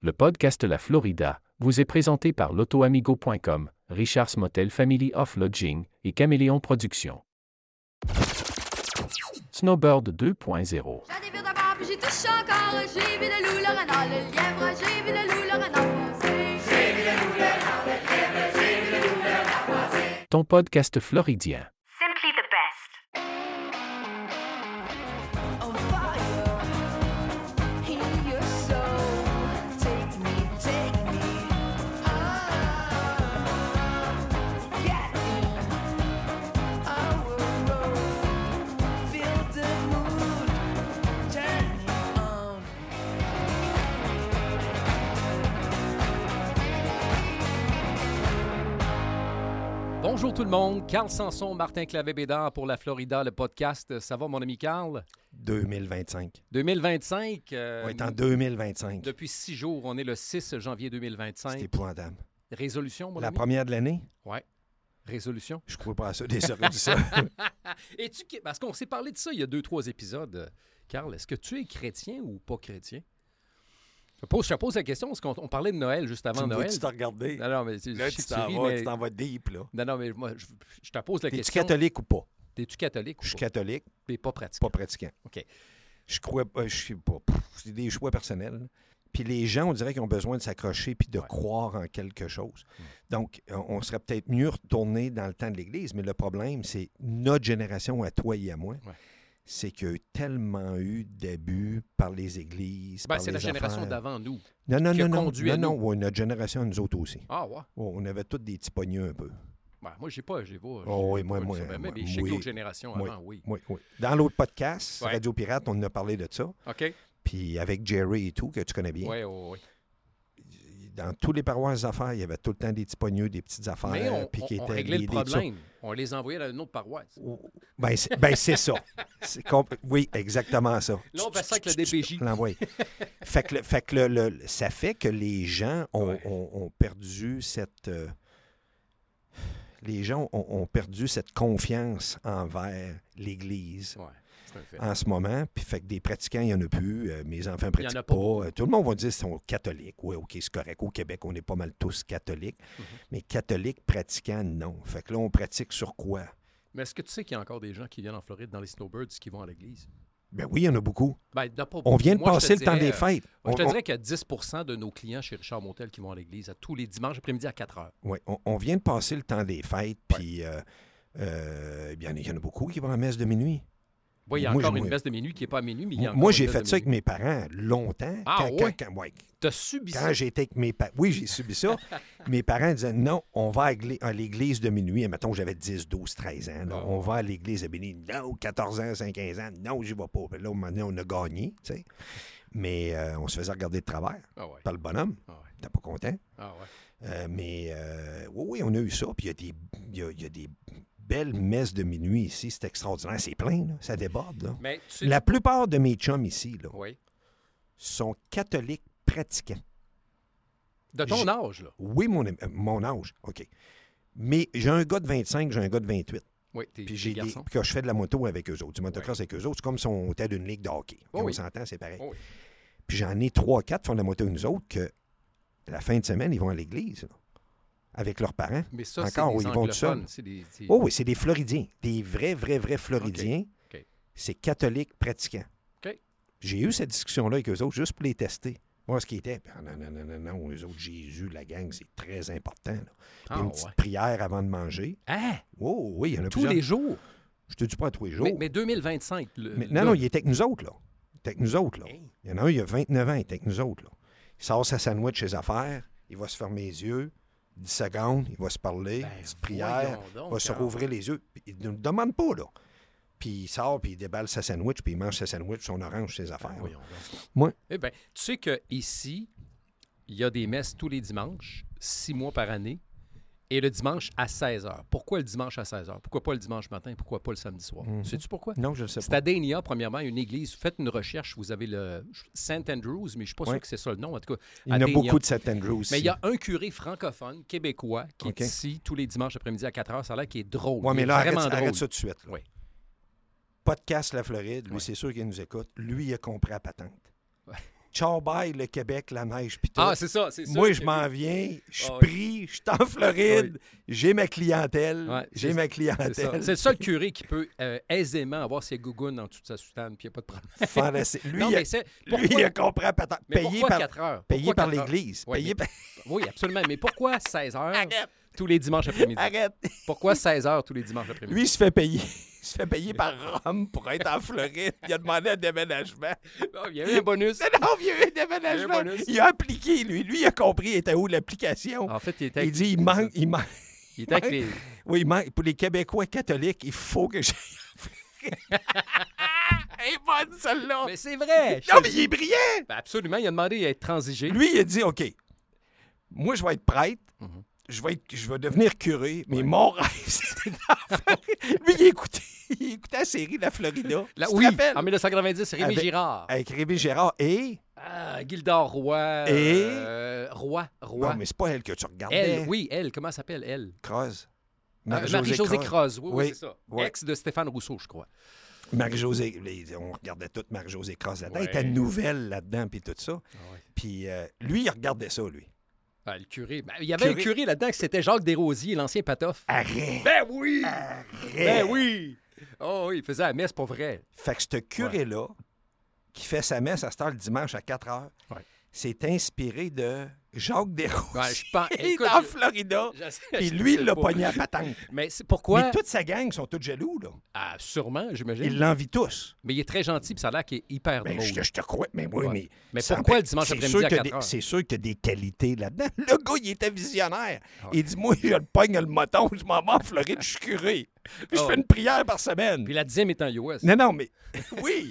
Le podcast La Florida vous est présenté par l'autoamigo.com, Richard's Motel Family of Lodging et Caméléon Productions. Snowbird 2.0. J'ai des verres de barbe, j'y touche encore. J'ai vu le loup, le renard, le lièvre. J'ai vu le loup, le renard passer. J'ai vu le loup, le renard, le lièvre. J'ai vu le loup, le renard passer. Ton podcast floridien. Simply the best. On fire, hear your soul. Take me, get in our road. Feel the mood, turn it on. Bonjour tout le monde, Carl Sanson, Martin Clavet-Bédard pour La Florida, le podcast. Ça va mon ami Carl? 2025. 2025. On est en 2025. Depuis 6 jours, on est le 6 janvier 2025. C'est épouvantable. Résolution, mon La ami? première de l'année? Oui. Résolution. Je crois pas à ça, des résolutions. Parce qu'on s'est parlé de ça il y a 2-3 épisodes. Carl, est-ce que tu es chrétien ou pas chrétien? Je te pose la question parce qu'on parlait de Noël juste avant Tu me Noël. vois-tu t'as regardé? Non, mais Là, je tu sais que t'en ris, vas, mais- tu t'en vas deep, là. Non, mais moi, je te pose la T'es-tu question. catholique ou pas? T'es-tu catholique ou Je suis pas? catholique, T'es pas pratiquant. pas pratiquant. OK. Je crois pas, je suis pas. C'est des choix personnels. Puis les gens, on dirait qu'ils ont besoin de s'accrocher puis de Ouais. croire en quelque chose. Donc, on serait peut-être mieux retourné dans le temps de l'Église, mais le problème, c'est notre génération, à toi et à moi, Ouais. c'est qu'il y a eu tellement eu d'abus par les églises, Ben, par c'est la les génération affaires. d'avant nous. Non, non, qui a non, non, conduit à non, nous. non, ouais, notre génération, nous autres aussi. Ah, ouais. Ouais, on avait tous des petits pogneux un peu. Ben, moi, j'ai pas. Oh, oui, moi, Mais je sais oui. que l'autre génération Oui. avant, oui. Oui, oui. Dans l'autre podcast, Ouais. Radio Pirate, on en a parlé de ça. OK? Puis avec Jerry et tout, que tu connais bien. Oui, oui, oui. Dans tous les paroisses d'affaires, il y avait tout le temps des petits pogneux, des petites affaires. Mais on puis qui étaient réglait le liés de ça. problème. On les envoyait dans une autre paroisse. Ben, c'est ça. Oui, exactement ça. Là, on fait ça avec le DPJ. L'envoie. Ça fait que les gens ont perdu cette... les gens ont perdu cette confiance envers l'Église Oui, c'est un fait. en ce moment. Puis fait que des pratiquants, il n'y en a plus. Mes enfants ne Il y en pratiquent a pas. pas beaucoup. Tout le monde va dire qu'ils sont catholiques. Oui, OK, c'est correct. Au Québec, on est pas mal tous catholiques. Mais catholiques pratiquants, non. Fait que là, on pratique sur quoi? Mais est-ce que tu sais qu'il y a encore des gens qui viennent en Floride dans les Snowbirds qui vont à l'église? Ben oui, il y en a beaucoup. Ben, il y en a pas On beaucoup. vient de Moi, je te passer le temps dirais, des fêtes. Je te On- dirais qu'il y a 10 de nos clients chez Richard Motel qui vont à l'église à tous les dimanches après-midi à 4 heures. Oui, on vient de passer le temps des fêtes, puis bien, il y en a beaucoup qui vont à la messe de minuit. Oui, il y a Moi, encore je- une messe de minuit qui n'est pas à minuit, mais il y a encore Moi, une j'ai messe fait de ça avec minuit. mes parents longtemps. Ah, ouais? Ouais. T'as subi Quand ça? j'étais avec mes parents, oui, j'ai subi ça. Mes parents disaient non, on va à l'église de minuit. Et mettons, j'avais 10, 12, 13 ans. là. Ah, On va à l'église de minuit. Non, 14 ans, 15 ans. Non, j'y vais pas. Puis là, au moment donné, on a gagné, tu sais. Mais on se faisait regarder de travers Ah ouais. par le bonhomme. Ah ouais. T'es pas content? Ah ouais. Oui, on a eu ça. Puis il y a des belles messes de minuit ici. C'est extraordinaire. C'est plein, là. Ça déborde, là. Mais tu sais, La plupart de mes chums ici, là, Oui. sont catholiques pratiquants. De ton âge, là. Oui, mon âge, OK. Mais j'ai un gars de 25, j'ai un gars de 28. Oui, t'es Puis j'ai des, garçon. puis que je fais de la moto avec eux autres, du motocross avec eux autres. C'est comme si on était d'une ligue de hockey. Oh on oui. s'entend, c'est pareil. Oh oui. Puis j'en ai 3-4 qui font de la moto avec nous autres que la fin de semaine, ils vont à l'église, là, avec leurs parents. Mais ça, Encore, c'est oui, des ils vont tout seuls. anglophones. C'est Oh oui, c'est des Floridiens. Des vrais Floridiens. OK. C'est catholiques pratiquants. OK. J'ai eu cette discussion-là avec eux autres juste pour les tester. Voir ce qu'ils étaient. Puis, non, eux autres, Jésus, la gang, c'est très important. Là. Puis Ah, une petite ouais. prière avant de manger. Hein? Oh oui, il y en a Tous plusieurs. les jours? Je te dis pas à tous les jours. Mais 2025. Non, il était avec nous autres, là. Il était avec nous autres, là. Hey. Il y en a un, il a 29 ans, il était avec nous autres, là. Il sort sa sandwich ses affaires, il va se fermer les yeux, 10 secondes, il va se parler, Ben, petite prière, voyons donc, il va se Carl. rouvrir les yeux. Puis il ne nous demande pas, là. Puis il sort, puis il déballe sa sandwich, puis il mange sa sandwich, son orange, ses affaires. là. Voyons donc. Moi, Eh bien, tu sais qu'ici, il y a des messes tous les dimanches, 6 mois par année, et le dimanche à 16h. Pourquoi le dimanche à 16h? Pourquoi pas le dimanche matin? Pourquoi pas le samedi soir? Sais-tu pourquoi? non, je ne sais C'est pas. à Dania, premièrement, une église. Faites une recherche, vous avez le St. Andrews, mais je ne suis pas sûr Ouais. que c'est ça le nom. En tout cas, Il y en à a Dania. beaucoup de St. Andrews aussi. Mais il y a un curé francophone, québécois, qui OK. est ici tous les dimanches après-midi à 4h. Ça a l'air qui est drôle. Oui, Il mais est là, vraiment arrête drôle. ça tout de suite. là. Oui. Podcast La Floride, lui, Ouais. c'est sûr qu'il nous écoute. Lui, il a compris la patente. Ouais. ciao, bye, le Québec, la neige, puis tout. Ah, c'est ça. Moi, je m'en viens, je suis Ah, oui. pris, je suis en Floride, j'ai ma clientèle, Ouais, j'ai c'est- ma C'est ça. clientèle. C'est le seul curé qui peut aisément avoir ses gougounes en toute sa soutane, puis il n'y a pas de problème. Fantastique. Lui, Non, il a- mais c'est... lui, il a compris peut-être. Mais Payé pourquoi par, 4 heures? payé Pourquoi par 4 heures? l'Église. Ouais, Payé mais- par- Oui, absolument. Mais pourquoi 16 heures Arrête, tous les dimanches après-midi? arrête. Pourquoi 16 heures tous les dimanches après-midi? Lui, il se fait payer. Il se fait payer par Rome pour être en Floride. Il a demandé un déménagement. Non, il y a eu un bonus. Non, il y a eu un déménagement. Il y a eu un bonus. Il a appliqué, lui. Lui, il a compris, il était où l'application. En fait, il était Il avec- dit, il manque. Il était avec les... Oui, il manque. Pour les Québécois catholiques, il faut que j'aille en Floride. Elle est bonne, celle-là. Mais c'est vrai! Non, mais il est brillant. Ben absolument, il a demandé à être transigé. Lui, il a dit, OK, moi, je vais être prêtre. Mhm. Je vais devenir curé, mais mon rêve, c'est d'en faire. Lui, il écoutait la série La Florida. Là, Tu te oui, rappelles? en 1990, Rémi Avec- Girard. Avec Rémi Gérard et... Gildor Roy. Et- Roy. Non, mais c'est pas elle que tu regardais. Elle, oui, elle. Comment s'appelle, elle? Croze. Marie-Josée Croze. Oui, Oui, c'est ça. oui. Ex de Stéphane Rousseau, je crois. Marie-Josée, on regardait toute Marie-Josée Croze là-dedans. Ouais. Elle était nouvelle là-dedans, puis tout ça. Ouais. Puis lui, il regardait ça, lui. Ah, le curé. Ben, il y avait un curé là-dedans qui c'était Jacques Desrosiers, l'ancien Patoff. Arrête! Ben oui! Arrête! Ben oui! Oh, il faisait la messe pour vrai. Fait que ce curé-là, qui fait sa messe à cette heure le dimanche à 4 heures, Ouais. s'est inspiré de Jacques Desrosiers. Ouais, je pense. Il est Écoute, en Florida. Puis lui, il l'a pogné à patente. Mais c'est pourquoi? Mais toute sa gang sont tous jaloux, là. Ah, sûrement, j'imagine. Ils l'envient tous. Mais il est très gentil, puis ça a l'air qu'il est hyper Ben, drôle. je te crois, mais oui, Ouais. Mais ça pourquoi fait- le dimanche c'est après-midi sûr à que 4 heures? C'est sûr qu'il y a des qualités là-dedans. Le gars, il était visionnaire. Ah ouais. Il dit, moi, je le pogne le moton, je m'en vais en Floride, je suis curé. Puis je Ah fais ouais. une prière par semaine. Puis la 10e est en US. Non, mais... Oui!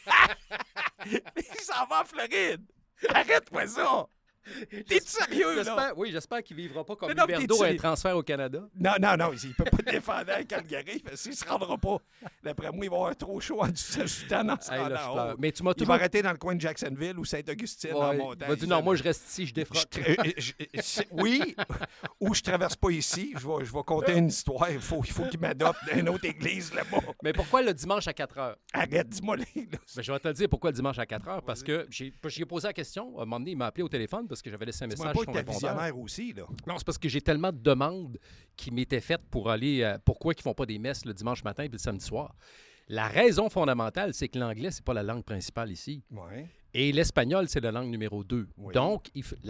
Il s'en va en Floride. Arrête-moi ça! T'es sérieux, là? J'espère, oui, j'espère qu'il ne vivra pas comme Mais non, mais Huberdeau t'es- un transfert au Canada. Non, il ne peut pas te défendre à Calgary parce qu'il ne se rendra pas. D'après moi, il va avoir trop chaud en dessous de sa en se Hey, là, rendant je en pleure. haut. Mais tu m'as Il toujours... va arrêter dans le coin de Jacksonville ou Saint-Augustine en Ouais, montagne. il va dire non, moi je reste ici, je défroque. Oui, ou je traverse pas ici. Je vais conter une histoire. Il faut qu'il m'adopte d'une autre église là-bas. Mais pourquoi le dimanche à 4 heures? Arrête, dis-moi là. Ben, je vais te le dire pourquoi le dimanche à 4 heures. Parce que j'ai posé la question. À un moment donné, il m'a appelé au téléphone parce que j'avais laissé un Dis-moi message pas sur que son t'es répondeur. visionnaire aussi, là. Non, c'est parce que j'ai tellement de demandes qui m'étaient faites pour aller. Pourquoi ils font pas des messes le dimanche matin et le samedi soir? La raison fondamentale, c'est que l'anglais, c'est pas la langue principale ici. Ouais. Et l'espagnol, c'est la langue numéro 2. Oui. Donc,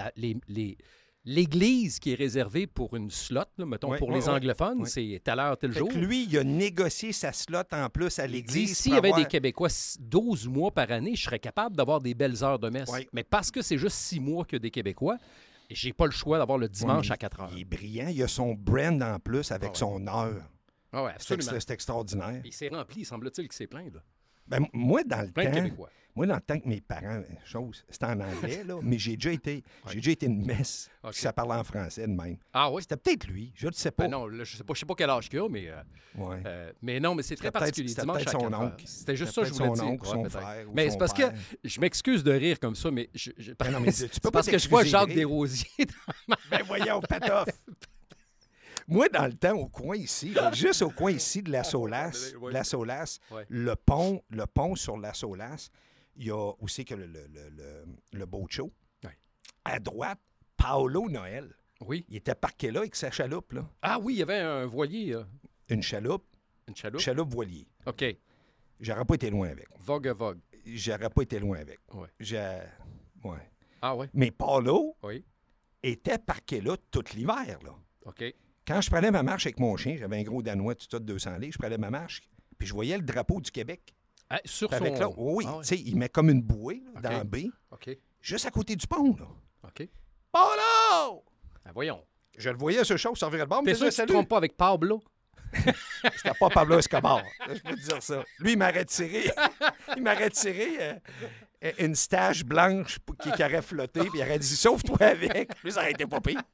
l'église qui est réservée pour une slot, là, mettons, Oui, pour oui, les oui. anglophones, Oui. c'est telle heure, tel Fait jour. que lui, il a négocié sa slot en plus à Il dit, l'église. s'il y avait des Québécois 12 mois par année, je serais capable d'avoir des belles heures de messe. Oui. Mais parce que c'est juste 6 mois que des Québécois, j'ai pas le choix d'avoir le dimanche à 4 heures. Il est brillant. Il a son brand en plus avec Ah ouais. son heure. Ah ouais, C'est absolument. c'est extraordinaire. Il s'est rempli, semble-t-il, qu'il s'est plein. Là. Ben, moi, dans le Plein de temps... Québécois. Moi, dans le temps que mes parents, c'était en anglais, là, mais j'ai déjà été une messe, OK. puis ça parlait en français de même. Ah oui? C'était peut-être lui, je ne sais pas. Ben non, là, je sais pas quel âge qu'il a, Ouais. mais non, mais c'est très C'était peut-être- particulier. c'était Dimanche peut-être à son 4 heures. oncle. C'était juste C'était ça que je voulais peut-être son dire. oncle ou Ouais, son peut-être. frère ou Mais son c'est parce père. que je m'excuse de rire comme ça, mais Ben non, mais tu c'est peux pas parce que je vois t'excuser de Jacques rire. Desrosiers. Ben voyons, Patoff! Moi, dans le temps, au coin ici, juste au coin ici de la Solace, Oui. la Solace, Ouais. le pont sur la Solace, il y a aussi que le boat show. Ouais. À droite, Paolo Noël. Oui. Il était parqué là avec sa chaloupe, là. Ah oui, il y avait un voilier, Une chaloupe, une chaloupe. chaloupe voilier. OK. J'aurais pas été loin avec. Vogue. J'aurais pas été loin avec. Ouais. Ouais. Ah oui? Mais Paolo Oui. était parqué là tout l'hiver, là. OK. Quand je prenais ma marche avec mon chien, j'avais un gros Danois tout ça de 200 livres, je prenais ma marche, puis je voyais le drapeau du Québec. Ah, sur Puis avec son... là, oui, Ah ouais. tu sais, il met comme une bouée là, OK. dans la baie, OK. juste à côté du pont, là. OK. Paolo! Ah, voyons. Je le voyais ce show, servirait le bord, T'es mais sûr que tu te trompes pas avec Pablo? C'était pas Pablo Escobar. Je peux te dire ça. Lui, il m'aurait tiré. Il m'aurait tiré une stache blanche qui aurait flotté, puis il aurait dit sauve-toi avec. Puis ça aurait été pas pire.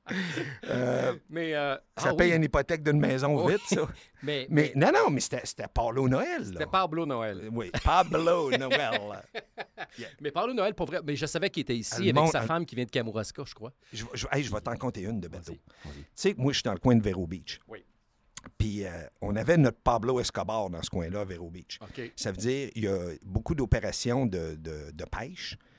Mais... Ça paye une hypothèque d'une maison Oui. vite, ça. Mais Non, mais c'était Pablo Noël. c'était Là. Pablo Noël. Oui, Pablo Noël. Mais Pablo Noël, pour vrai, mais je savais qu'il était ici Le avec monde- sa femme qui vient de Kamouraska, je crois. Je vais t'en compter une de bateau. Vas-y. Tu sais, moi, je suis dans le coin de Vero Beach. Oui. Puis on avait notre Pablo Escobar dans ce coin-là, à Vero Beach. OK. Ça veut dire qu'il y a beaucoup d'opérations de pêche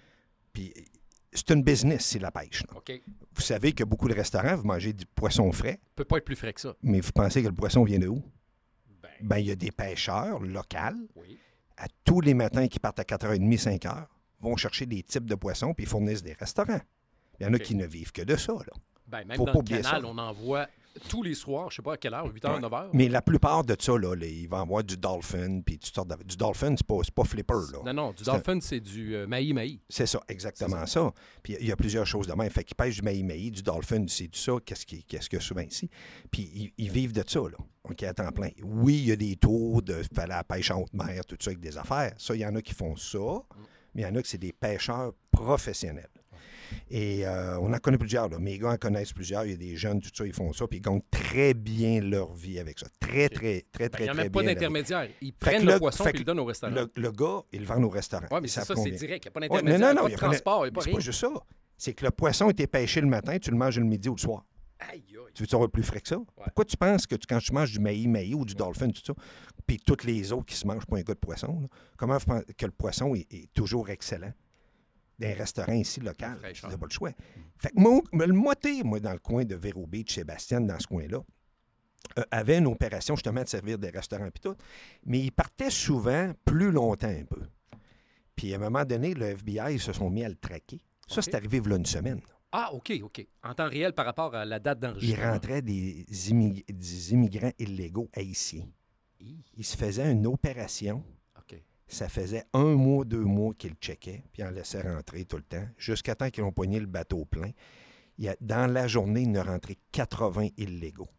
Puis c'est une business, c'est la pêche. Là. OK. Vous savez que beaucoup de restaurants, vous mangez du poisson frais, Peut pas être plus frais que ça. mais vous pensez que le poisson vient de où? Ben, Ben, il y a des pêcheurs locaux, oui. à tous les matins qui partent à 4h30, 5h, vont chercher des types de poissons puis ils fournissent des restaurants. Il y en a OK. qui ne vivent que de ça. Là. Ben, même Faut dans pas le oublier canal, ça. on en voit tous les soirs, je sais pas à quelle heure, 8h, Ouais. 9h. Mais la plupart de ça, là, il va y avoir du dolphin, puis toutes sortes du dolphin, c'est pas flipper. Là. Non, du C'est dolphin, c'est du maï-maï. C'est ça, exactement ça. Puis il y a plusieurs choses de même. Fait qu'ils pêchent du maï-maï, du dolphin, c'est du ça, qu'est-ce qu'il y a souvent ici. Puis ils vivent de ça, là, OK, à temps plein. Oui, il y a des tours de faire la pêche en haute mer, tout ça avec des affaires. Ça, il y en a qui font ça, mais il y en a qui c'est des pêcheurs professionnels. Et on en connaît plusieurs, là. Mes gars en connaissent plusieurs. Il y a des jeunes, tout ça, ils font ça, puis ils gagnent très bien leur vie avec ça. Très, très, très, Ben, très, il n'y a très même pas bien. d'intermédiaire. Ils Fait que prennent le- le poisson fait et que ils le donnent au restaurant. Le gars, il le vend au restaurant. Oui, mais Ils c'est savent ça, c'est combien. direct. Il n'y a pas Ouais, d'intermédiaire, non, pas il de y a pas transport, il n'y a pas C'est rien. pas juste ça. C'est que le poisson était pêché le matin, tu le manges le midi ou le soir. Aïe, aïe. Tu veux avoir plus frais que ça? Pourquoi tu penses que quand tu manges du maï ou du dolphin, tout ça, puis toutes les autres qui se mangent pas un gars de poisson, là, comment vous pensez que le poisson est toujours excellent? Dans un restaurant ici local, Fraîcheur. tu n'as pas le choix. Fait que le moté, moi, dans le coin de Vero Beach, Sébastien, dans ce coin-là, avait une opération justement de servir des restaurants puis tout, mais il partait souvent plus longtemps un peu. Puis à un moment donné, le FBI se sont mis à le traquer. Ça, OK. c'est arrivé il y a une semaine. Ah, OK. En temps réel par rapport à la date Il d'enregistrement. rentrait des immigrants illégaux haïtiens. Il se faisait une opération. OK. Ça faisait 1 mois, 2 mois qu'il checkait, puis il en laissait rentrer tout le temps, jusqu'à temps qu'ils ont pogné le bateau plein. Dans la journée, il en a rentré 80 illégaux.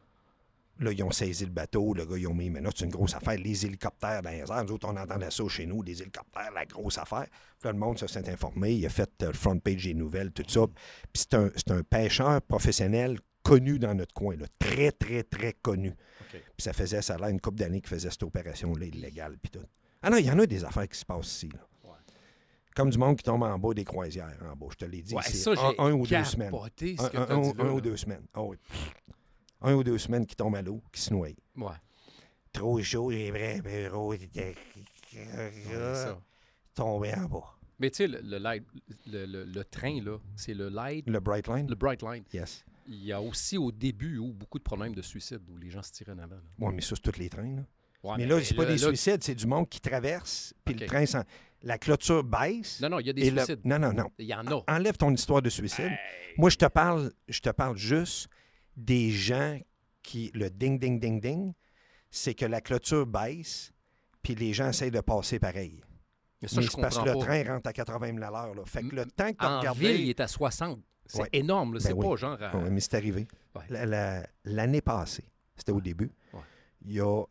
Là, ils ont saisi le bateau, le gars, ils ont mis, mais là, c'est une grosse affaire. Les hélicoptères dans les airs, nous autres, on entendait ça chez nous, les hélicoptères, la grosse affaire. Puis là, le monde s'est informé, il a fait le front page des nouvelles, tout ça. Puis c'est un pêcheur professionnel connu dans notre coin, là, très, très, très connu. OK. Puis ça faisait, ça a l'air une couple d'années qu'il faisait cette opération-là illégale, puis tout. Ah non, il y en a des affaires qui se passent ici, là. Ouais. Comme du monde qui tombe en bas des croisières, en bas, je te l'ai dit. Ouais, c'est ça, j'ai un ou 2 semaines. capoté ce que Un, t'as dit là, un ou là. 2 semaines. Ah oui. 1 ou 2 semaines qui tombent à l'eau, qui se noient. Ouais. Trop chaud, j'ai vrai, bureau, ça. tombé en bas. Mais tu sais, le train, là, c'est le light, Le Bright Line? le bright line. Yes. Il y a aussi au début beaucoup de problèmes de suicide où les gens se tiraient en avant. là. Oui, mais ça, c'est tous les trains, là. Ouais, mais là, c'est pas des suicides, c'est du monde qui traverse, puis OK. le train, la clôture baisse. Non, il y a des et suicides. Non. Il y en a. Enlève ton histoire de suicide. Moi, je te parle juste des gens qui, le ding, ding, ding, ding, c'est que la clôture baisse, puis les gens essayent de passer pareil. Mais ça, Mais je c'est parce comprends que le pas. train rentre à 80 000 à l'heure. Là. Fait que le temps que tu as En regardé... ville, il est à 60. C'est Ouais. énorme. Là. Ben C'est oui. pas genre à... Ouais, mais c'est arrivé. Ouais. L'année passée, c'était au début, Ouais. il y a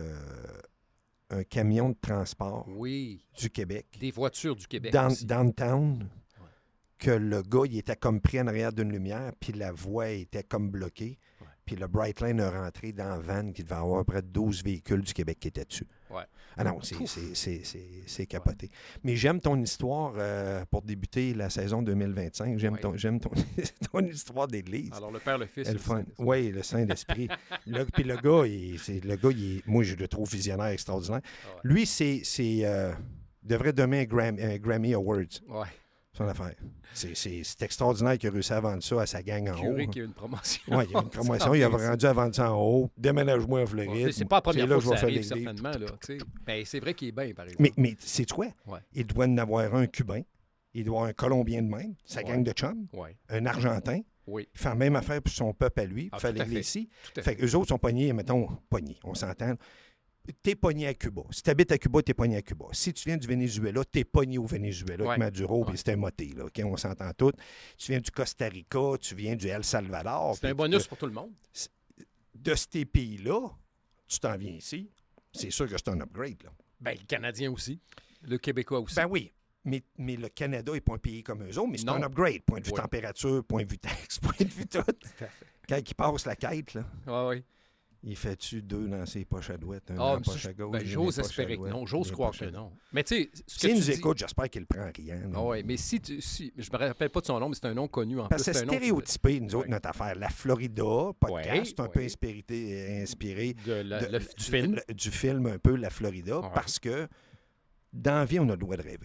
un camion de transport Oui, du Québec, des voitures du Québec aussi. downtown, que le gars, il était comme pris en arrière d'une lumière, puis la voie était comme bloquée. Ouais. Puis le Bright Line a rentré dans la van qui devait avoir près de 12 véhicules du Québec qui étaient dessus. Ouais. Ah non, c'est capoté. Mais j'aime ton histoire pour débuter la saison 2025. J'aime ton histoire d'église. Alors, le Père, le Fils... et le fun. Saint-Esprit. Oui, le Saint-Esprit. Puis le gars, moi, je le trouve visionnaire extraordinaire. Ah ouais. Lui, devrait donner un Grammy Awards, Ouais. son affaire. C'est extraordinaire qu'il a réussi à vendre ça à sa gang en haut. Curé qui a une promotion. Oui, il y a une promotion. Il a rendu à vendre ça en haut. Déménage-moi en Floride. Ouais, c'est pas la première là fois que que je ça vais faire arrive, l'église. certainement. Là, tu sais. Ben, c'est vrai qu'il est bien, par exemple. Mais c'est quoi? Ouais. Il doit en avoir un Cubain. Il doit avoir un Colombien de même, sa Ouais. gang de chums. Ouais. Un Argentin. Oui, Il fait la même affaire pour son peuple à lui. Ah, Il fait tout à l'église fait. ici. tout à Fait fait. qu'eux autres sont pognés, mettons, on s'entend. T'es pogné à Cuba. Si t'habites à Cuba, t'es pogné à Cuba. Si tu viens du Venezuela, t'es pogné au Venezuela Ouais. avec Maduro, Ouais. puis c'est un moté, là. OK? On s'entend tous. Tu viens du Costa Rica, tu viens du El Salvador. C'est un puis bonus pour tout le monde. de ces pays-là, tu t'en viens ici. C'est sûr que c'est un upgrade, là. Ben, le Canadien aussi. Le Québécois aussi. Ben oui. Mais le Canada n'est pas un pays comme eux autres, mais c'est Non. un upgrade. Point de vue Ouais. température, point de vue taxe, point de vue tout. Quand il passe la quête, là, Ouais. il fait-tu 2 dans ses poches à droite, un Ah, dans la mais poche ça, à gauche? ben, une j'ose dans les poches à espérer que droite, non. une J'ose dans les croire poches que à non. Mais tu sais, ce que S'il tu nous dis... écoute, j'espère qu'il prend rien. là. Ah ouais, mais si je me rappelle pas de son nom, mais c'est un nom connu en Parce que plus. c'est un nom stéréotypé, nous autres, Ouais. notre affaire. La Florida, podcast, un peu ouais. inspiré du film. du film un peu La Florida, Ouais. parce que dans la vie, on a le droit de rêver.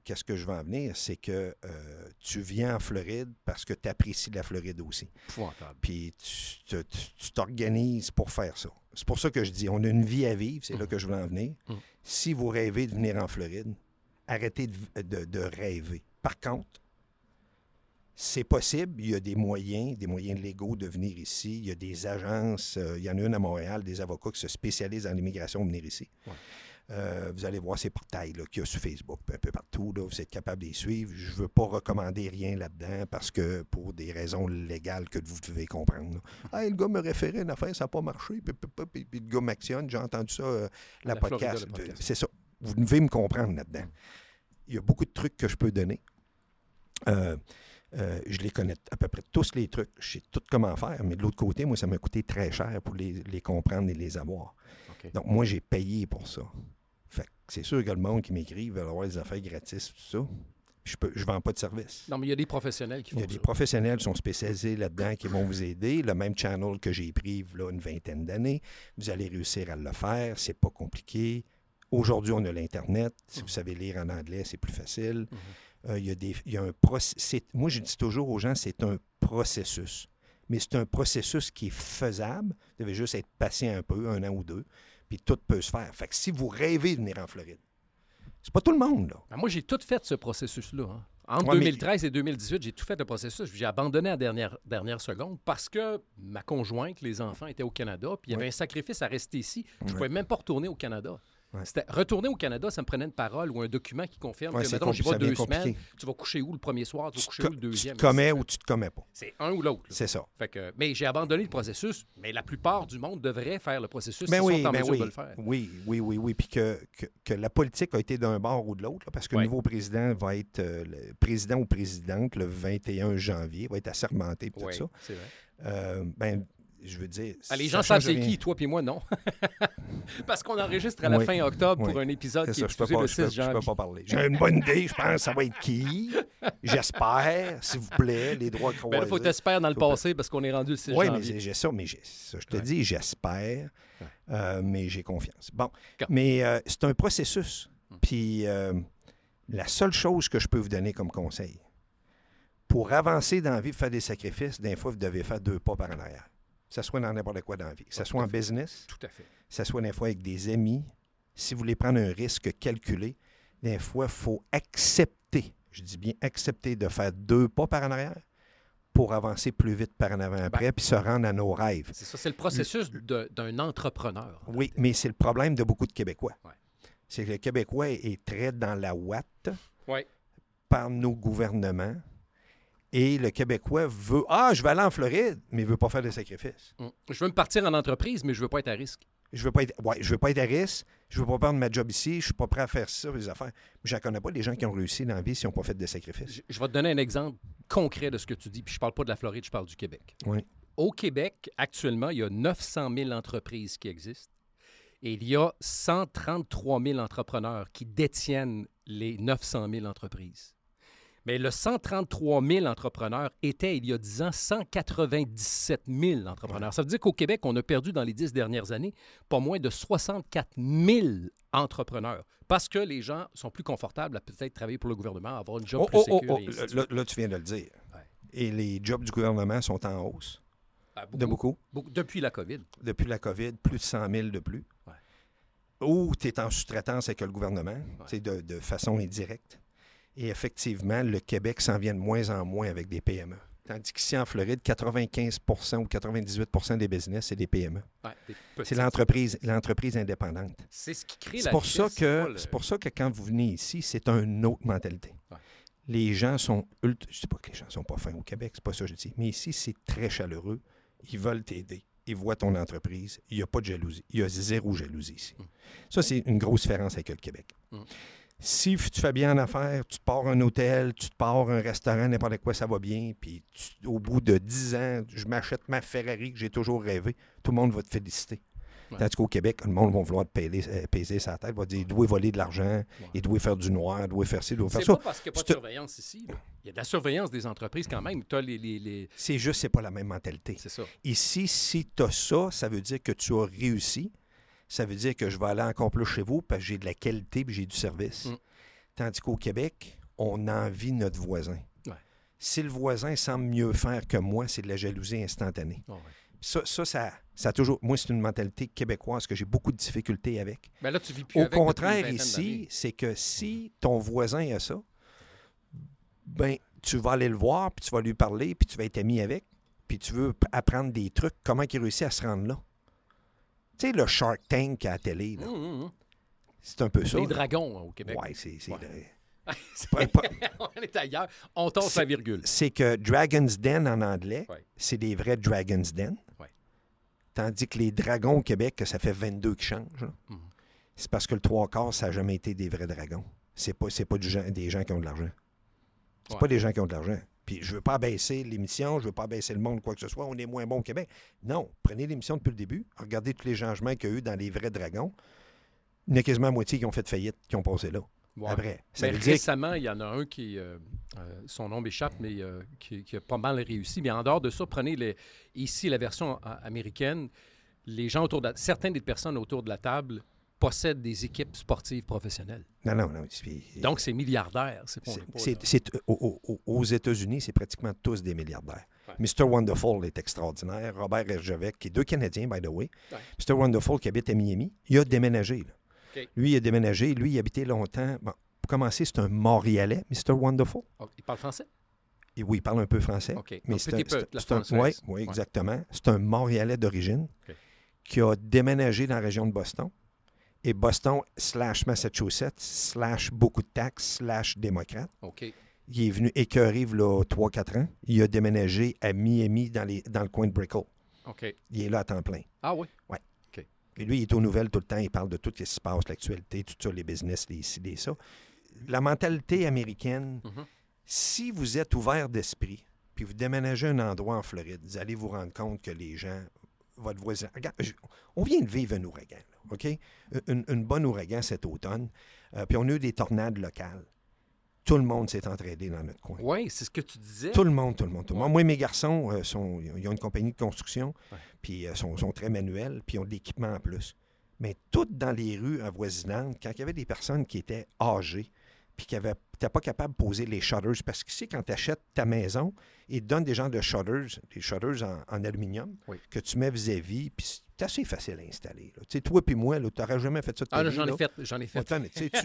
qu'est-ce que je veux en venir, c'est que tu viens en Floride parce que tu apprécies la Floride aussi. Épouvantable. Puis tu t'organises pour faire ça. C'est pour ça que je dis, on a une vie à vivre, c'est là que je veux en venir. Si vous rêvez de venir en Floride, arrêtez de rêver. Par contre, c'est possible, il y a des moyens légaux de venir ici. Il y a des agences, il y en a une à Montréal, des avocats qui se spécialisent en immigration pour venir ici. Ouais. Vous allez voir ces portails là, qu'il y a sur Facebook, un peu partout, là, vous êtes capable de les suivre. Je ne veux pas recommander rien là-dedans parce que pour des raisons légales que vous devez comprendre. Hey, le gars me référait une affaire, ça n'a pas marché, puis le gars m'actionne, j'ai entendu ça, la podcast. Florida. C'est ça. Vous devez me comprendre là-dedans. Il y a beaucoup de trucs que je peux donner. Je les connais à peu près tous les trucs. Je sais tout comment faire, mais de l'autre côté, moi, ça m'a coûté très cher pour les comprendre et les avoir. Okay. Donc, moi, j'ai payé pour ça. Fait que c'est sûr que le monde qui m'écrit veut avoir des affaires gratis, tout ça. Je ne vends pas de service. Non, mais il y a des professionnels qui font ça. Il y a des professionnels qui sont spécialisés là-dedans qui vont vous aider. Le même channel que j'ai pris là, une 20aine d'années, vous allez réussir à le faire. C'est pas compliqué. Aujourd'hui, on a l'Internet. Si vous savez lire en anglais, c'est plus facile. Il y a un processus. Moi, je dis toujours aux gens, c'est un processus. Mais c'est un processus qui est faisable. Vous devez juste être patient un peu, 1 an ou 2, puis tout peut se faire. Fait que si vous rêvez de venir en Floride, c'est pas tout le monde, là. Ben moi, j'ai tout fait ce processus-là. Hein. Entre 2013 et 2018, j'ai tout fait le processus. J'ai abandonné à la dernière seconde parce que ma conjointe, les enfants étaient au Canada, puis il y avait un sacrifice à rester ici. Je ne pouvais même pas retourner au Canada. C'était retourner au Canada, ça me prenait une parole ou un document qui confirme que, mettons, j'y vais 2 semaines, tu vas coucher où le premier soir, tu vas coucher où le deuxième? Tu te commets ou tu te commets pas. C'est un ou l'autre. C'est ça. Fait que, mais j'ai abandonné le processus, mais la plupart du monde devrait faire le processus s'ils sont en mesure de le faire. Oui. Puis que la politique a été d'un bord ou de l'autre, là, parce que le nouveau président va être le président ou présidente le 21 janvier, va être assermenté et tout ça. C'est vrai. Je veux dire... les gens savent c'est qui, toi puis moi, non. Parce qu'on enregistre à la fin octobre pour un épisode qui est diffusé le 6 janvier. Je ne peux pas parler. J'ai une bonne idée, je pense que ça va être qui. J'espère, s'il vous plaît, les droits croisés. Il faut t'espérer dans le passé parce qu'on est rendu le 6 janvier. Oui, mais j'ai ça, je te dis, j'espère, mais j'ai confiance. Bon, mais c'est un processus. Puis la seule chose que je peux vous donner comme conseil, pour avancer dans la vie, faire des sacrifices, des fois, vous devez faire 2 pas par en arrière. Que ce soit dans n'importe quoi dans la vie. Que ce soit en business, tout à fait. Que ce soit des fois avec des amis. Si vous voulez prendre un risque calculé, des fois, il faut accepter, je dis bien accepter de faire 2 pas par en arrière pour avancer plus vite par en avant après, puis se rendre à nos rêves. C'est ça, c'est le processus d'un entrepreneur. Oui, mais c'est le problème de beaucoup de Québécois. Ouais. C'est que le Québécois est très dans la ouate par nos gouvernements. Et le Québécois veut « Ah, je vais aller en Floride », mais il ne veut pas faire de sacrifices. Je veux me partir en entreprise, mais je ne veux pas être à risque. Je veux pas être à risque. Je ne veux pas prendre ma job ici. Je ne suis pas prêt à faire ça, les affaires. Je ne connais pas des gens qui ont réussi dans la vie s'ils n'ont pas fait de sacrifices. Je vais te donner un exemple concret de ce que tu dis, puis je ne parle pas de la Floride, je parle du Québec. Oui. Au Québec, actuellement, il y a 900 000 entreprises qui existent et il y a 133 000 entrepreneurs qui détiennent les 900 000 entreprises. Mais le 133 000 entrepreneurs était, il y a 10 ans, 197 000 entrepreneurs. Ouais. Ça veut dire qu'au Québec, on a perdu dans les 10 dernières années pas moins de 64 000 entrepreneurs parce que les gens sont plus confortables à peut-être travailler pour le gouvernement, avoir une job plus sécure. Là, tu viens de le dire. Ouais. Et les jobs du gouvernement sont en hausse. De beaucoup. Depuis la COVID. Depuis la COVID, plus de 100 000 de plus. Ouais. Ou tu es en sous-traitance avec le gouvernement, c'est de façon indirecte. Et effectivement, le Québec s'en vient de moins en moins avec des PME. Tandis qu'ici, en Floride, 95 ou 98 des business, c'est des PME. Ouais, c'est l'entreprise indépendante. C'est ce qui crée C'est pour ça que quand vous venez ici, c'est une autre mentalité. Ouais. Les gens sont... Je ne dis pas que les gens ne sont pas fins au Québec, c'est pas ça que je dis. Mais ici, c'est très chaleureux. Ils veulent t'aider. Ils voient ton entreprise. Il n'y a pas de jalousie. Il y a 0 jalousie ici. Ça, c'est une grosse différence avec le Québec. Si tu fais bien en affaires, tu te pars un hôtel, tu te pars un restaurant, n'importe quoi, ça va bien, puis au bout de 10 ans, je m'achète ma Ferrari que j'ai toujours rêvé, tout le monde va te féliciter. Ouais. Tandis qu'au Québec, le monde va vouloir te peser sa tête, va dire il doit voler de l'argent, il doit faire du noir, il doit faire ci, il doit faire ça. C'est pas parce qu'il n'y a pas de surveillance ici. Là. Il y a de la surveillance des entreprises quand même. C'est juste, c'est pas la même mentalité. C'est ça. Ici, si tu as ça, ça veut dire que tu as réussi. Ça veut dire que je vais aller encore plus chez vous parce que j'ai de la qualité et j'ai du service. Tandis qu'au Québec, on envie notre voisin. Ouais. Si le voisin semble mieux faire que moi, c'est de la jalousie instantanée. Oh, ouais. Ça a toujours... Moi, c'est une mentalité québécoise que j'ai beaucoup de difficultés avec. Ben là, tu vis plus Au avec depuis une contraire, vingtaine ici, d'années. c'est que si ton voisin a ça, ben tu vas aller le voir, puis tu vas lui parler, puis tu vas être ami avec, puis tu veux apprendre des trucs, comment il réussit à se rendre là. Tu sais, le Shark Tank à la télé, là, c'est un peu ça. Les là. dragons au Québec. Ouais, c'est... Ouais. On est ailleurs. On tombe sa virgule. C'est que Dragon's Den en anglais, Ouais. c'est des vrais Dragon's Den. Ouais. Tandis que les dragons au Québec, que ça fait 22 qui changent, là, c'est parce que le 3/4, ça n'a jamais été des vrais dragons. C'est pas des gens qui ont de l'argent. C'est Ouais. pas des gens qui ont de l'argent. Puis je veux pas abaisser l'émission, je veux pas abaisser le monde, quoi que ce soit. On est moins bon au Québec. Non, prenez l'émission depuis le début, regardez tous les changements qu'il y a eu dans les vrais dragons. Il y en a quasiment la moitié qui ont fait faillite, qui ont passé là. Ouais. Après, ça Mais veut dire récemment, il y en a un qui, son nom m'échappe, mais qui a pas mal réussi. Mais en dehors de ça, prenez ici la version américaine. Les gens certaines des personnes autour de la table possèdent des équipes sportives professionnelles. Non. Donc, c'est milliardaire. Aux États-Unis, c'est pratiquement tous des milliardaires. Ouais. Mr. Wonderful est extraordinaire. Robert Herjavec, qui est 2 Canadiens, by the way. Ouais. Mr. Wonderful, qui habite à Miami, il a déménagé. Là. Okay. Lui, il a déménagé. Lui, il habitait longtemps. Bon, pour commencer, c'est un Montréalais, Mr. Wonderful. Oh, il parle français? Et oui, il parle un peu français. OK. Mais Oui, exactement. C'est un Montréalais d'origine qui a déménagé dans la région de Boston. Et Boston / Massachusetts / beaucoup de taxes / démocrate. OK. Il est venu écœurer, il y a 3-4 ans. Il a déménagé à Miami, dans le coin de Brickell. OK. Il est là à temps plein. Ah oui? Oui. OK. Et lui, il est aux nouvelles tout le temps. Il parle de tout ce qui se passe, l'actualité, tout ça, les business, les ci, les ça. La mentalité américaine, si vous êtes ouvert d'esprit, puis vous déménagez un endroit en Floride, vous allez vous rendre compte que les gens, votre voisin... Regarde, on vient de vivre un ouragan, là, OK? Une bonne ouragan cet automne. Puis on a eu des tornades locales. Tout le monde s'est entraidé dans notre coin. Oui, c'est ce que tu disais. Tout le monde. Moi, mes garçons, ils ont une compagnie de construction, puis sont très manuels, puis ils ont de l'équipement en plus. Mais toutes dans les rues avoisinantes, quand il y avait des personnes qui étaient âgées, puis qui n'étaient pas capables de poser les shutters, parce qu'ici, quand tu achètes ta maison, ils te donnent des genres de shutters, des shutters en aluminium, que tu mets vis-à-vis, puis c'est assez facile à installer. Tu sais, toi puis moi, tu n'aurais jamais fait ça de ta vie. J'en ai fait.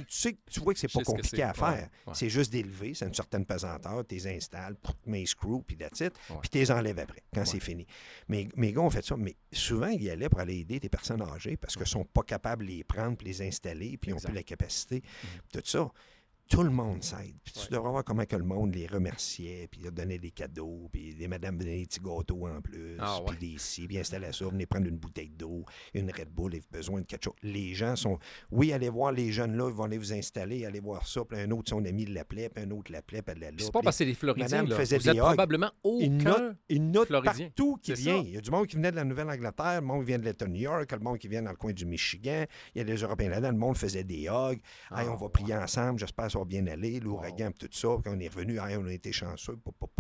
Tu vois que c'est pas compliqué à faire. Ouais. C'est juste d'élever, c'est une certaine pesanteur, tu les installes, tu mets les screws, puis that's it, puis tu les enlèves après, quand c'est fini. Mais mes gars ont fait ça, mais souvent, ils y allaient pour aller aider des personnes âgées, parce qu'ils ne sont pas capables de les prendre, puis les installer, puis ils n'ont plus la capacité, tout ça. Tout le monde s'aide. Puis tu devrais voir comment que le monde les remerciait, puis leur donnait des cadeaux, puis les madames donnaient des petits gâteaux en plus, puis des ci, puis installaient ça, venez prendre une bouteille d'eau, une Red Bull, ils ont besoin de quelque chose. Les gens sont... Oui, allez voir les jeunes là, ils vont aller vous installer, allez voir ça, puis un autre, son ami l'appelait, puis un autre l'appelait, puis elle allait là. C'est pas parce que c'est des Floridiens, là. Faisait Vous êtes des probablement aucun une note Floridien. partout qui C'est vient. ça. Il y a du monde qui venait de la Nouvelle-Angleterre, le monde qui vient de l'État de New York, le monde qui vient dans le coin du Michigan, il y a des Européens là-dedans, le monde faisait des hugs. Hey, on va prier ensemble, j'espère que ça va bien aller, l'ouragan, tout ça. Quand on est revenu, hey, on a été chanceux.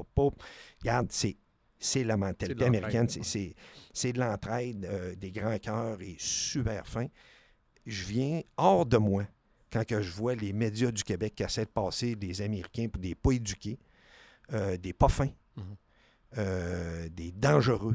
Regarde, c'est la mentalité américaine, c'est de l'entraide, des grands cœurs et super fin. Je viens hors de moi quand que je vois les médias du Québec qui essaient de passer des Américains pour des pas éduqués, des pas fins, des dangereux.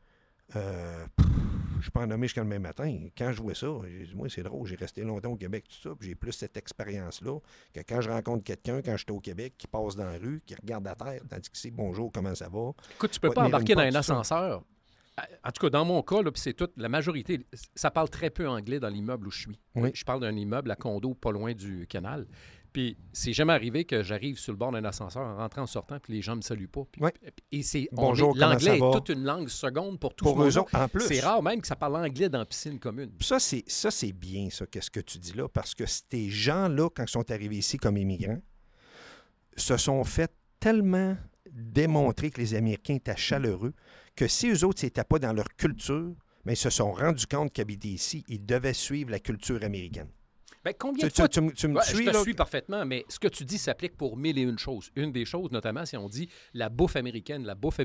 Je peux en nommer jusqu'à demain matin. Quand je vois ça, j'ai dit, moi, c'est drôle, j'ai resté longtemps au Québec, tout ça, puis j'ai plus cette expérience-là que quand je rencontre quelqu'un, quand j'étais au Québec, qui passe dans la rue, qui regarde à terre, tandis que c'est bonjour, comment ça va? Écoute, tu peux pas embarquer dans un ascenseur. En tout cas, dans mon cas, là, puis c'est toute la majorité, ça parle très peu anglais dans l'immeuble où je suis. Oui. Je parle d'un immeuble à condo pas loin du canal. Puis c'est jamais arrivé que j'arrive sur le bord d'un ascenseur en rentrant, en sortant, puis les gens me saluent pas. Puis, et bonjour, l'anglais comment ça va? est toute une langue seconde pour tout pour le eux autres, en plus. C'est rare même que ça parle anglais dans la piscine commune. Ça, c'est bien, ça, qu'est-ce que tu dis là, parce que ces gens-là, quand ils sont arrivés ici comme immigrants, se sont fait tellement démontrer que les Américains étaient chaleureux que si eux autres, c'était pas dans leur culture, mais ils se sont rendus compte qu'habiter ici, ils devaient suivre la culture américaine. Ben, combien de fois... Tu me Ouais, suis, je te là? suis parfaitement, mais ce que tu dis s'applique pour mille et une choses. Une des choses, notamment, si on dit la bouffe américaine,